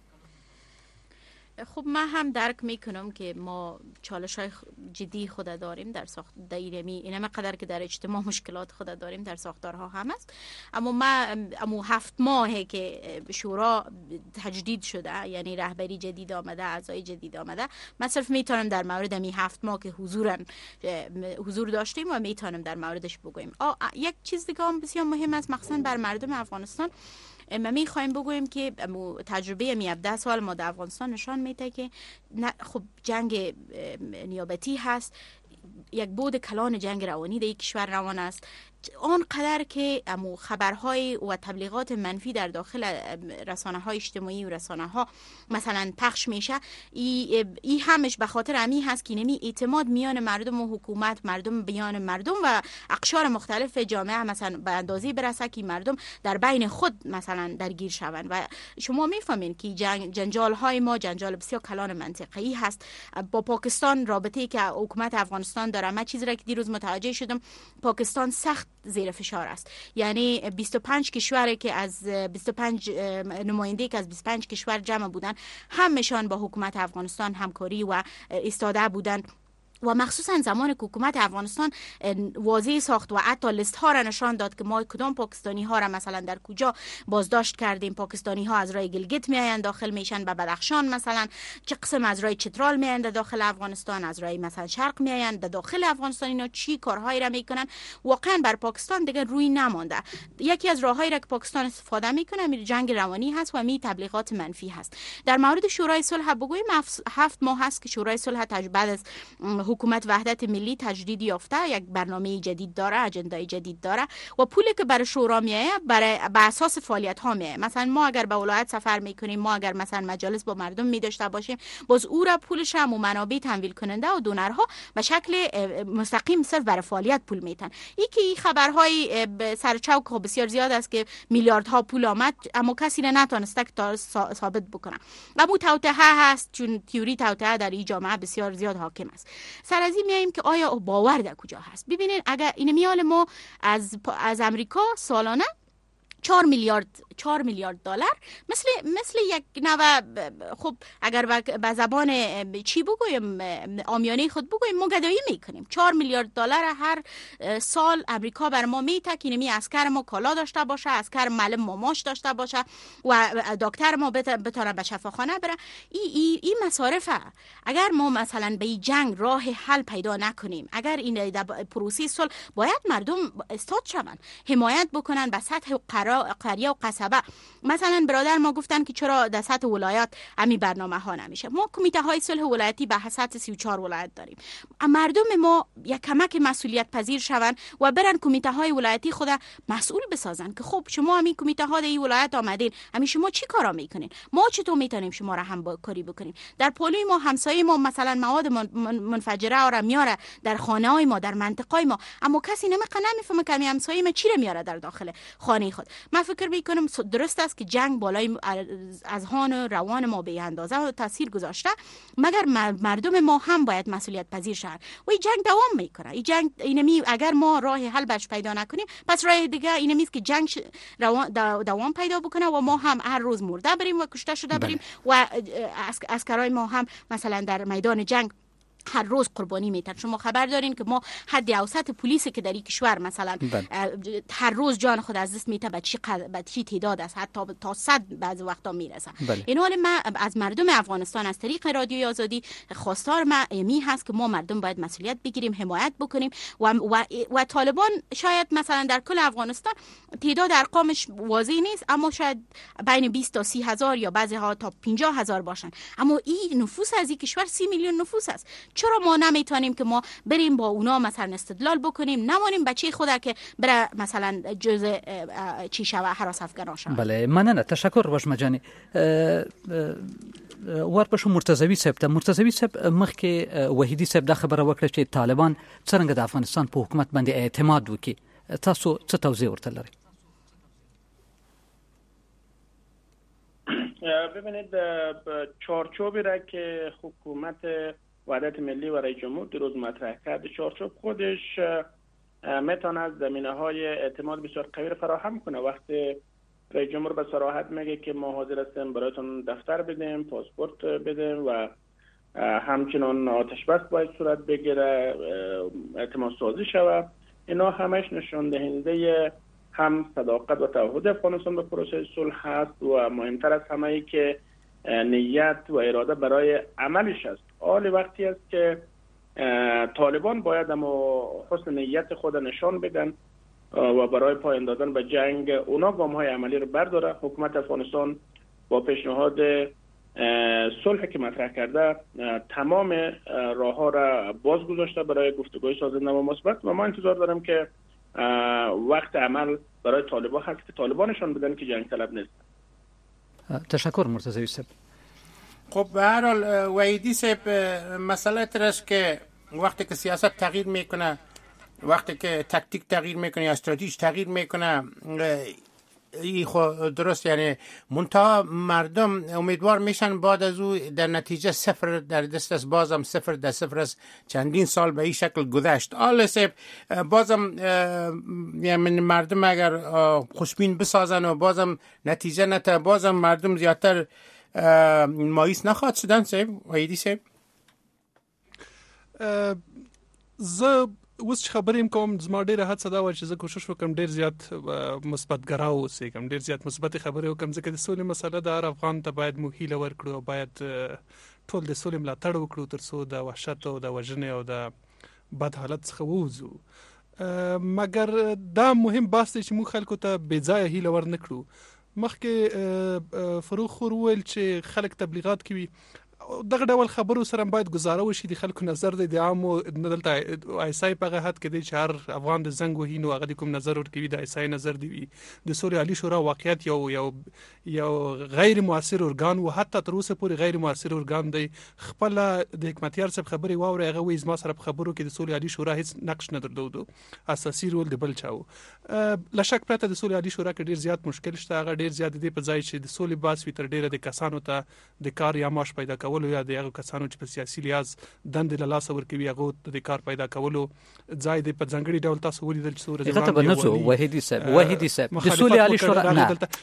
خب من هم درک میکنم که ما چالش های جدی خود داریم در ساخت اینم قدر که در اجتماع مشکلات خود داریم در ساختارها هم است، اما 7 ماهه که شورا تجدید شده، یعنی رهبری جدید آمده، اعضای جدید آمده، من صرف میتونم در مورد می 7 ماه که حضور داشتیم و میتونم در موردش بگویم. یک چیز دیگه هم بسیار مهم است مخصوصا بر مردم افغانستان. ما میخوایم بگویم که تجربه 17 سال ما در افغانستان نشان میده که خب جنگ نیابتی هست، یک بود کلان جنگ روانی در کشور روان است. آنقدر که خبرهای و تبلیغات منفی در داخل رسانه‌های اجتماعی و رسانه‌ها مثلا پخش میشه، ای همش به خاطر امی هست که نمی اعتماد میان مردم و حکومت، مردم بیان مردم و اقشار مختلف جامعه مثلا به اندازه‌ای برسه که مردم در بین خود مثلا درگیر شوند. و شما میفهمین که جنجال های ما جنجال بسیار کلان منطقه‌ای هست. با پاکستان رابطه‌ای که حکومت افغانستان داره. من چیزی را که دیروز متوجه شدم پاکستان سخت زیر فشار است. یعنی 25 کشوری که از 25 نماینده که از 25 کشور جمع بودن همشان با حکومت افغانستان همکاری و ایستاده بودن و مخصوصا زمان که حکومت افغانستان واضح ساخت و حتی لیست ها را نشان داد که ما کدام پاکستانی ها را مثلا در کجا بازداشت کردیم. پاکستانی ها از رای گلگیت میآیند داخل میشن به بدخشان، مثلا چه قسم از رای چترال میآیند داخل افغانستان، از رای مثلا شرق میآیند داخل افغانستان، اینا چی کارهایی را میکنن. واقعا بر پاکستان دیگه روی نمانده. یکی از راههایی را که پاکستان استفاده میکنه می جنگ روانی هست و می تبلیغات منفی هست. در مورد شورای صلح بگویم 7 ماه هست که شورای صلح بعد از حکومت وحدت ملی تجدید یافته یک برنامه جدید داره، اجندای جدید داره و پولی که برای شورا میایه برای به اساس فعالیت ها میایه. مثلا ما اگر به ولایت سفر میکنیم، ما اگر مثلا مجالس با مردم می‌داشته باشیم، باز او را پولش هم و منابع تمویل کننده و دونرها به شکل مستقیم صرف برای فعالیت پول میتن. این خبرهای سر چوک بسیار زیاد است که میلیاردها پول آمد اما کسی را نتونسته که ثابت بکنه. اما توطئه هست، چون تئوری توطئه در این جامعه بسیار زیاد حاکم است. سر از این میاییم که آیا باور در کجا هست. ببینید اگر این میال ما از امریکا سالانه 4 میلیارد دلار مثل یک نوع، خب اگر به زبان چی بگویم عامیانه خود بگویم ما گدایی میکنیم. 4 میلیارد دلار هر سال امریکا بر ما میته که نمی اسکر ما کالا داشته باشه، اسکر معلم ما ماش داشته باشه و دکتر ما بتونه به شفاخانه بره. این مصارفه. اگر ما مثلا به این جنگ راه حل پیدا نکنیم، اگر این پروسه صلح باید مردم استاد شوند، حمایت بکنن به سطح قریه و قصبه. مثلا برادر ما گفتن که چرا در سطح ولایات همین برنامه ها نمیشه. ما کمیته های صلح ولایتی به سطح 34 ولایت داریم. مردم ما یک کمک مسئولیت پذیر شوند و برن کمیته های ولایتی خود مسئول بسازن که خب شما همین کمیته ها در این ولایت آمدین، همین شما چی کارا میکنین، ما چطور میتونیم شما را هم کاری بکنیم. در پولوی ما همسایه ما مثلا مواد منفجره را میاره در خانه های ما، در منطقه های ما، اما کسی نمیفهمه که همسایه ما چی را میاره در داخل خانه خود. من فکر میکنم درست است که جنگ بالای اذهان و روان ما به اندازه و تاثیر گذاشته، مگر مردم ما هم باید مسئولیت پذیر شوند و این جنگ دوام میکنه. این جنگ اینمی اگر ما راه حل بهش پیدا نکنیم، پس راه دیگه اینمی است که جنگ دوام پیدا بکنه و ما هم هر روز مرده بریم و کشته شده بریم و عسکرای ما هم مثلا در میدان جنگ هر روز قربانی میتن. شما خبر دارین که ما حد اوسط پلیسی که در این کشور مثلا هر روز جان خود از دست میته به چی تعداد است، حتی تا 100 بعضی وقتا میرسه. این حال من از مردم افغانستان از طریق رادیوی آزادی خواستار ما می هست که ما مردم باید مسئولیت بگیریم، حمایت بکنیم و طالبان شاید مثلا در کل افغانستان تعداد ارقامش واضح نیست، اما شاید بین 20 تا 30 هزار یا بعضی ها تا 50 هزار باشن، اما این نفوس از این کشور 30 میلیون نفوس است. چرا ما نمیتونیم که ما بریم با اونا مثلا استدلال بکنیم، نمانیم بچه خدا که بره مثلا جزء چی شوه حراس افغان شوه. بله مننه، تشکر وشمه جانی. ورپښو مرتضوی صاحب مخکې وحیدی صاحب دا خبره وکړه چې طالبان څنګه د افغانستان په حکومت باندې اعتماد وکړي، تاسو څه توضیح ورته لرئ؟ ببینید چارچوبی را که حکومت وحدت ملی و رئیس جمهور دیروز مطرح کرد، چارچوب خودش میتونه از زمینه های اعتماد بسیار قوی فراهم کنه. وقتی رئیس جمهور به صراحت میگه که ما حاضر هستیم برایتون دفتر بدیم، پاسپورت بدیم و همچنان آتش بس باید صورت بگیره، اعتماد سازی شوه، اینا همش نشان دهنده هم صداقت و تعهد افغانستان به پروسه صلح هست و مهمتر از همه ای که نیت و اراده برای عملش است. حال وقتی است که طالبان باید اما حسن نیت خود نشان بدن و برای پایان دادن به جنگ اونا گام‌های عملی رو برداره. حکومت افغانستان با پیشنهاد صلح که مطرح کرده تمام راه‌ها را باز گذاشته برای گفتگوی سازنده و مثبت و ما انتظار داریم که وقت عمل برای طالبان هست که طالبانشان بدن که جنگ طلب نیست. تشکر مرتضوی صاحب. خب به هر حال وحیدی صاحب مسئله ترش که وقتی که سیاست تغییر میکنه، وقتی که تکتیک تغییر میکنه یا استراتژی تغییر میکنه، خب درست، یعنی منتها مردم امیدوار میشن بعد از او در نتیجه صفر در دست است، بازم صفر در صفر است. چندین سال به این شکل گذشت. آلسه بازم یعنی مردم اگر خوشبین بسازن و بازم نتیجه نته، بازم مردم زیادتر مایوس نخواهد شدن. صاحب وحیدی صاحب زه اوس چې خبرې کوم زما ډیره هڅه دا و چې زه کوشش وکم ډیر زیات مثبت ګرا اوسېږم، ډیر زیات مثبت خبرې وکم، ځکه د سولې مسله د هر افغان ته باید موږ هیله ورکړو او باید ټول د سولې ملاتړ وکړو ترڅو د وحشت او د وژنې او د بد حالت څخه ووځو. مګر دا مهم بحث دی چې موږ خلکو ته بې ځایه هیله ورنکړو. مخکې فروغ خور وویل چې خلک تبلیغات کوي، دغه ډول خبرو سره باید گزاره وشي. د خلکو نظر دی د عامو دلته ایسای په هغه حد کې دی چې هر افغان د زنګ وهي نو هغه د کوم نظر ورکوي د ایسای نظر دی وي. د سولې عالی شورا واقعیت یو غیر مؤثر ارګان و، حتی تر اوسه پورې غیر مؤثر ارګان دی. خپل د حکمتیار صاحب خبرې واوري، هغه وایي زما سره په خبرو کې د سولې عالی شورا هیڅ نقش نه درلودو، اساسي رول د بل چاو. لشک پرته د سولې عالی شورا کې ډیر زیات مشکل شته. هغه ډیر زیات دی په ځای چې د سولې باس وي تر ډیره د کسانو ته د کار یا معاش پیدا کول یا د هغه کسانو چې په سیاسي لحاظ دندې له لاسه ورکوي هغه د کار پیدا کولو ځای دی. په ځانګړي ډول تاسو ولیدل چې څومره دغه ته بنڅو وحیدی صاحب د سولې عالی شورا نه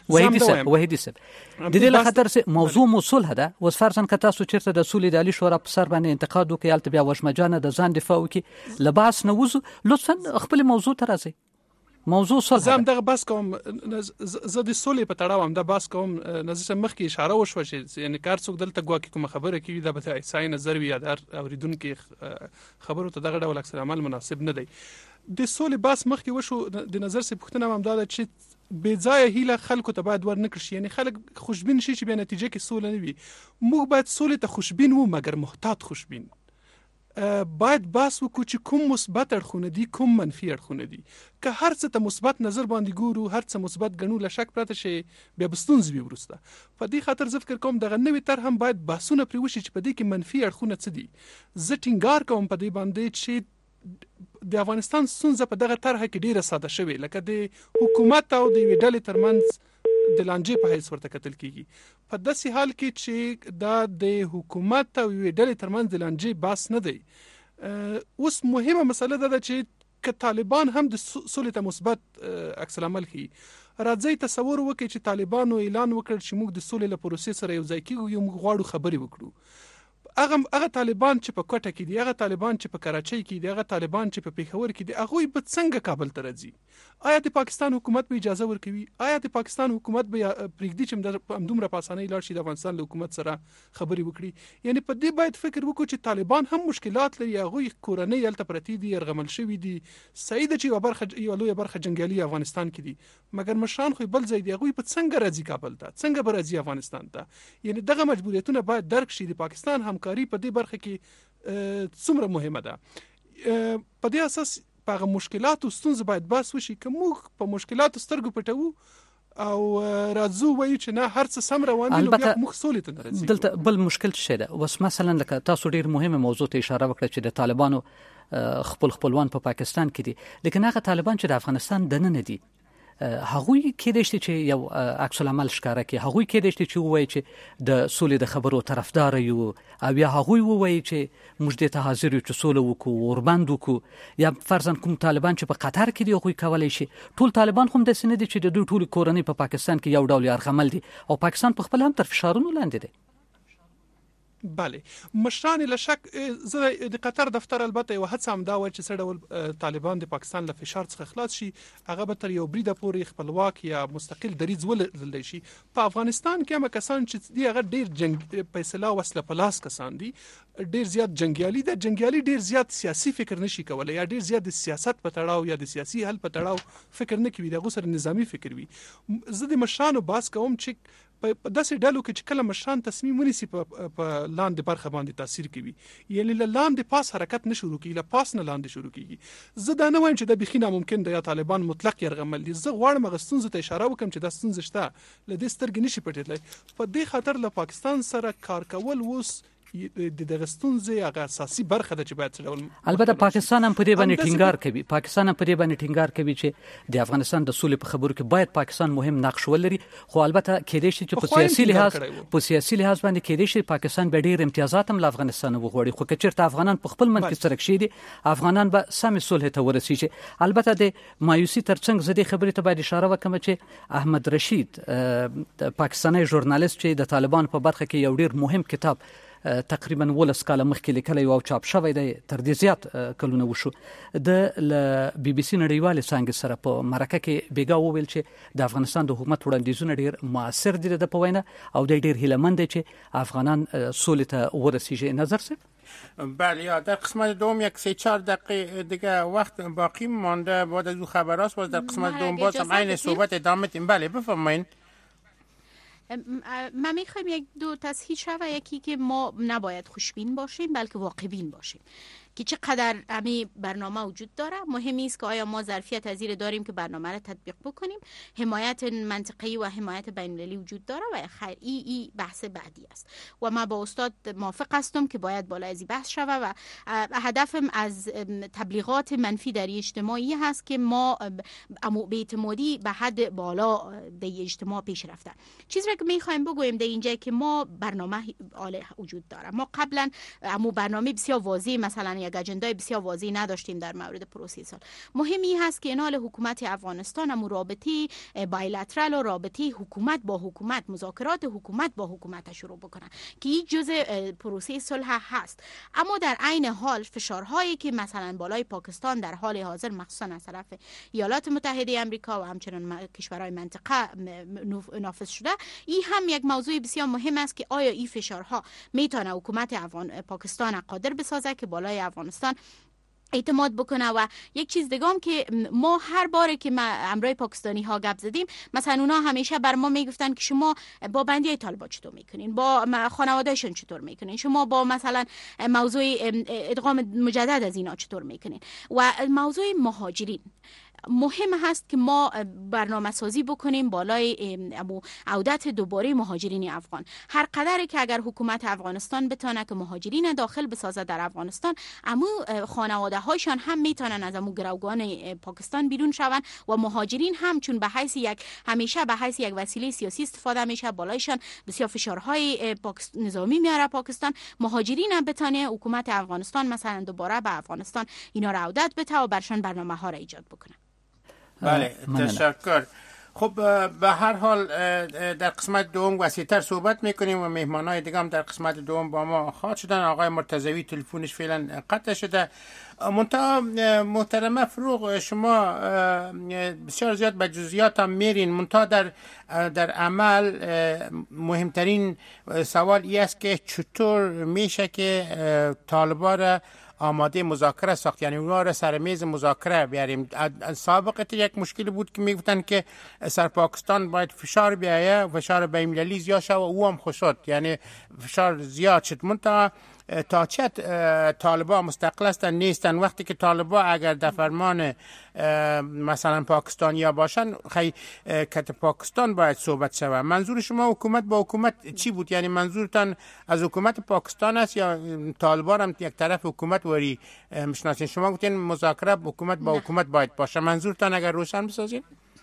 وحیدی صاحب د دې له خاطر موضوع موصول ده. وس فرضاً که تاسو چیرته د سولې عالی شورا په سر باندې انتقاد وکړئ، البته بیا وشمجانه د ځان دفاع وکړي، لباس نه وځو، لطفا خپل موضوع ته راځئ. موضوع صلح زم دغه بس کوم زه د سولې په تړاو هم د بس کوم نظر مخکې اشاره وشو چې یعنی کار څوک دلته ګواکې کوم خبره کوي د به ایسای نظر وي یا اوریدونکو خبرو ته دغه ډول اکثر عمل مناسب نه دی. د سولې بس مخکې وشو د نظر څخه پوښتنه هم دا چې بې ځایه هیله خلکو ته باید ورنکړي شي، یعنی خلک خوشبین شي چې به نتیجه کې سوله نه وي. موږ باید سولې ته خوشبین وو مګر محتاط خوشبین. باید باس وکړو چې کوم مثبت اړخونه دي کوم منفي اړخونه دي. که هر څه ته مثبت نظر باندې ګورو، هر څه مثبت ګڼو، له شک پرته شي بیا به ستونزې وي وروسته. په دې خاطر زه فکر کوم دغه نوې طرح هم باید بحثونه پرې وشي چې په دې کې منفي اړخونه څه دي. زه ټینګار کوم په دې باندې چې د افغانستان ستونزه په دغه طرح کې ډیره ساده شوې، لکه د حکومت او د یوې ډلې ترمنځ د لانجې په حیث ورته کتل کیږي. په داسې حال کې چې دا د حکومت او یوې ډلې ترمنځ د لانجې بحث نه دی. اوس مهمه مسله ده چې که طالبان هم د سولې ته مثبت عکس العمل ښیي. راځي تصور وکړئ چې طالبانو اعلان وکړ چې موږ د سولې له پروسې سره یو ځای کیږو، یو موږ غواړو خبرې وکړو. هغه طالبان چې په کوټه کې دي، هغه طالبان چې په کراچۍ کې دي، هغه طالبان چې په پیښور کې دي، هغه به څنګه کابل ته راځي؟ آیا د پاکستان حکومت به اجازه ورکوي؟ آیا د پاکستان حکومت به پرېږدي چې همدومره په اسانۍ لاړ شي د افغانستان له حکومت سره خبرې وکړي؟ یعنی په دې باید فکر وکړو چې طالبان هم مشکلات لري، هغه کورنۍ هلته پرتې دي، يرغمل شوي دي. صحیح ده چې یو لویه برخه جنګیالي افغانستان کې دي، مګر مشران خو بل ځای دي، هغه په څنګه راځي کابل ته، څنګه به راځي افغانستان ته؟ یعنی دغه مجبوریتونه باید درک شي. د پاکستان همکاري په دې برخه کې څومره مهمه ده. په دې اساس په مشکلاتو ستونزې باید بحث وشي. که موږ په مشکلاتو سترګو پټو او راځو وایو چې نه هر څه سم روان دي، نو بیا موږ سولې ته نه راځي. دلته بل مشکل څه ده؟ اوس مثلا لکه تاسو ډیر مهمه موضوع ته اشاره وکړه چې د طالبانو خپلوان په پاکستان کې دي، لیکن هغه طالبان چې د افغانستان دننه دي هغوی کېدای شي چې یو عکس العمل ښکاره کړي، هغوی کېدای شي چې ووایي چې د سولې د خبرو طرفدار یو، او یا هغوی ووایي چې موږ دې ته حاضر یو چې سوله وکړو، اوربند وکړو. یا فرضاً کوم طالبان چې په قطر کې دي هغوی کولی شي. ټول طالبان خو همداسې نه دي چې د دوی ټولې کورنۍ په پاکستان کې یو ډول یرغمل دي او پاکستان په خپل هم تر فشارونو لاندې دی. بله، مشران له شک زه د قطر دفتر البته یو هڅه هم دا و چې څه ډول طالبان د پاکستان له فشار څخه خلاص شي، هغه به تر یو بریده پورې خپلواک یا مستقل دریځ ولرلی شي. په افغانستان کې هم کسان چې دي هغه ډیر جنگ فیصله وسله په لاس کسان دي، ډیر زیات جنگیالي ده. جنگیالي ډیر زیات سیاسي فکر نشي کولای، یا ډیر زیات د سیاست په تړاو یا د سیاسي حل په تړاو فکر نه کوي، دغه سره نظامی فکر وي. زه د مشرانو باس کوم چې په داسې ډلو کې چې کله مشران تصمیم ونیسي په لاندې برخه باندې تاثیر کوي، یعنی له لاندې پاس حرکت نه شروع کیږي، له پاس نه لاندې شروع کیږي. زه دا نه وایم چې دا بخي ناممکن دی یا طالبان مطلق یرغمل دي. زه غواړم هغه ستونزو ته اشاره وکړم چې دا ستونزه شته، له دې سترګې نشي پټېدلی. په دې خاطر له پاکستان سره کار کول اوس د دغه ستونزې هغه اساسي برخه ده چې باید څه ډول البته پاکستان هم په دې باندې ټینګار کوي چې د افغانستان د سولې په خبرو کې باید پاکستان مهم نقش ولري، خو البته کېدای شي چې په سیاسي لحاظ باندې کېدای شي پاکستان به ډېر امتیازات هم له افغانستان وغواړي، خو که چېرته افغانان په خپل منځ کې سره کښې دي افغانان به سمې صلح ته ورسیږي. البته د مایوسي ترڅنګ زه دې خبرې ته باید اشاره وکړم چې احمد رشید پاکستانی ژورنالیست چې د طالبانو په برخه کې یو ډېر مهم کتاب تقریبا 12 کاله مخکې لیکلی او چاپ شوی دی، تر دې زیات کلونه وشو، د بي بي سي نړیوالې څانګې سره په مرکه کې بیګا وویل چې د افغانستان د حکومت وړاندیزونه ډېر مؤثر دي د په وینا او د ډېر هیلهمند دی چې افغانان سولې ته ورسیږي. نظر صاحب؟ بله، یا در قسمت دوم یک 3-4 دقیقه دیگه وقت باقی مانده بعد از او خبرات باز در قسمت دوم باز هم عین صحبت ادامه بدیم. بله بفرمایید. ما میخوایم یک دو تصحیح شوه، یکی که ما نباید خوشبین باشیم بلکه واقعبین باشیم که چقدر همه برنامه وجود داره. مهم است که آیا ما ظرفیت از این داریم که برنامه را تطبیق بکنیم. حمایت منطقه‌ای و حمایت بین‌المللی وجود داره و خیر ای بحث بعدی است و ما با استاد موافق هستم که باید بالای از بحث شوه و هدفم از تبلیغات منفی در اجتماعی هست که ما به اعتمادی به حد بالا در اجتماع پیش رفته. چیزی که می‌خوایم بگویم در اینجا که ما برنامه عالی وجود داره. ما قبلا برنامه بسیار واضح، مثلا یک اجندای بسیار واضح نداشتیم در مورد پروسه سال. مهمی هست که اینال حکومت افغانستان هم رابطه بایلترال و رابطه حکومت با حکومت، مذاکرات حکومت با حکومت شروع بکنن که این جزء پروسه صلح هست. اما در عین حال فشارهایی که مثلا بالای پاکستان در حال حاضر مخصوصا از طرف ایالات متحده آمریکا و همچنین کشورهای منطقه نافذ شده، این هم یک موضوع بسیار مهم است که آیا این فشارها میتونه حکومت پاکستان قادر بسازه که بالای افغانستان اعتماد بکنه. و یک چیز دیگه که ما هر باره که ما امرای پاکستانی ها گپ زدیم، مثلا اونا همیشه بر ما میگفتن که شما با بندی طالبان چطور میکنین، با خانوادهشون چطور میکنین، شما با مثلا موضوع ادغام مجدد از اینا چطور میکنین. و موضوع مهاجرین مهم هست که ما برنامه سازی بکنیم بالای عودت دوباره مهاجرین افغان. هر قدری که اگر حکومت افغانستان بتونه که مهاجرین داخل بسازه در افغانستان، امو خانواده هایشان هم میتونن از امو گروگان پاکستان بیرون شون و مهاجرین هم چون به حیث همیشه به حیث یک وسیله سیاسی استفاده میشه، بالایشان بسیار فشارهای نظامی میاره پاکستان. مهاجرین هم بتونه حکومت افغانستان مثلا دوباره به افغانستان اینا را عودت بده و برشان برنامه ها را ایجاد بکنه. بله تشکر. خب به هر حال در قسمت دوم وسیع‌تر صحبت میکنیم و مهمانای دیگه هم در قسمت دوم با ما خواهد شدن. آقای مرتضوی تلفنش فعلا قطع شده. منتها محترمه فروغ، شما بسیار زیاد به جزئیات هم میرین، منتها در عمل مهمترین سوال این است که چطور میشه که طالبان را آماده مذاکره ساخت، یعنی اونا را سر میز مذاکره بیاریم. سابقه یک مشکلی بود که میگفتن که سر پاکستان باید فشار بیایه، فشار بین‌المللی زیاد شد و او هم خشد، یعنی فشار زیاد شد. منتها تا چه طالبان مستقل هستن نیستن. وقتی که طالبان اگر در فرمان مثلا پاکستانیا باشن، کت پاکستان باید صحبت شود. منظور شما حکومت با حکومت چی بود؟ یعنی منظورتان از حکومت پاکستان است یا طالبان هم یک طرف حکومت وری میشناسین؟ شما گفتین مذاکره حکومت با حکومت باید باشه، منظورتان اگر روشن بسازین؟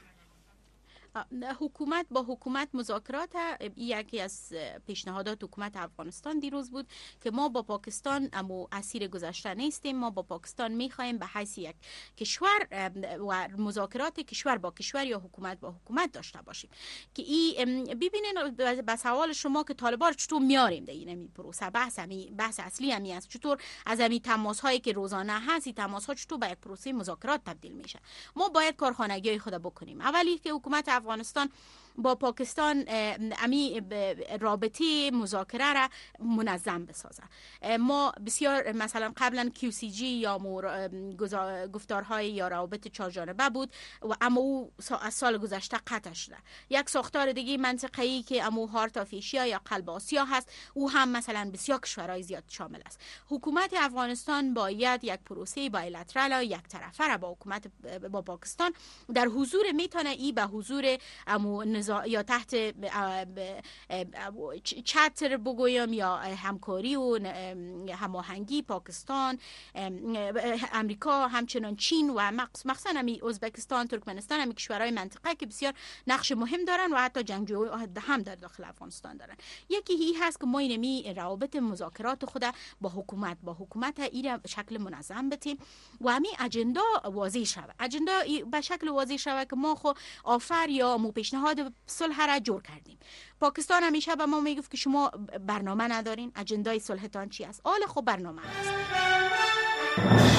حکومت با حکومت مذاکرات یکی از پیشنهادات حکومت افغانستان دیروز بود که ما با پاکستان اما اسیر گذشته نیستیم، ما با پاکستان میخوایم به حیث یک کشور و مذاکرات کشور با کشور یا حکومت با حکومت داشته باشیم. که این ببینین به سوال شما که طالبان چطور میاریم در این پروسه، بحث اصلی همی است چطور از همین تماس هایی که روزانه هست این تماس ها چطور به یک پروسه مذاکرات تبدیل میشه. ما باید کارخانگی خود بکنیم. اولی که حکومت افغانستان با پاکستان امی رابطه مذاکره را منظم بسازه. ما بسیار مثلا قبلا QCG یا گفتارهای یا روابط چهارجانبه بود و اما او از سال گذشته قطع شده. یک ساختار دیگه منطقه‌ای که امو هارت آف ایشیا یا قلب آسیا هست، او هم مثلا بسیار کشورهای زیاد شامل است. حکومت افغانستان باید یک پروسه بایلترال یک طرفه را با حکومت با پاکستان در حضور میتونه ای به حضور امو یا تحت چتر بگویم یا همکاری و هماهنگی پاکستان، امریکا، همچنان چین و مخصوصا ازبکستان، ترکمنستان، هم کشورهای منطقه که بسیار نقش مهم دارن و حتی جنگجوی هم در داخل افغانستان دارن. یکی هی هست که ما اینمی روابط مذاکرات خود با حکومت ایره شکل منظم بتیم و همین اجندا واضح شود. اجندا به شکل واضح شود که ما خو آفر یا مو پیشنهاد صلح را جور کردیم. پاکستان همیشه به ما میگفت که شما برنامه ندارین، اجندای صلحتان چی است؟ آل خب برنامه است.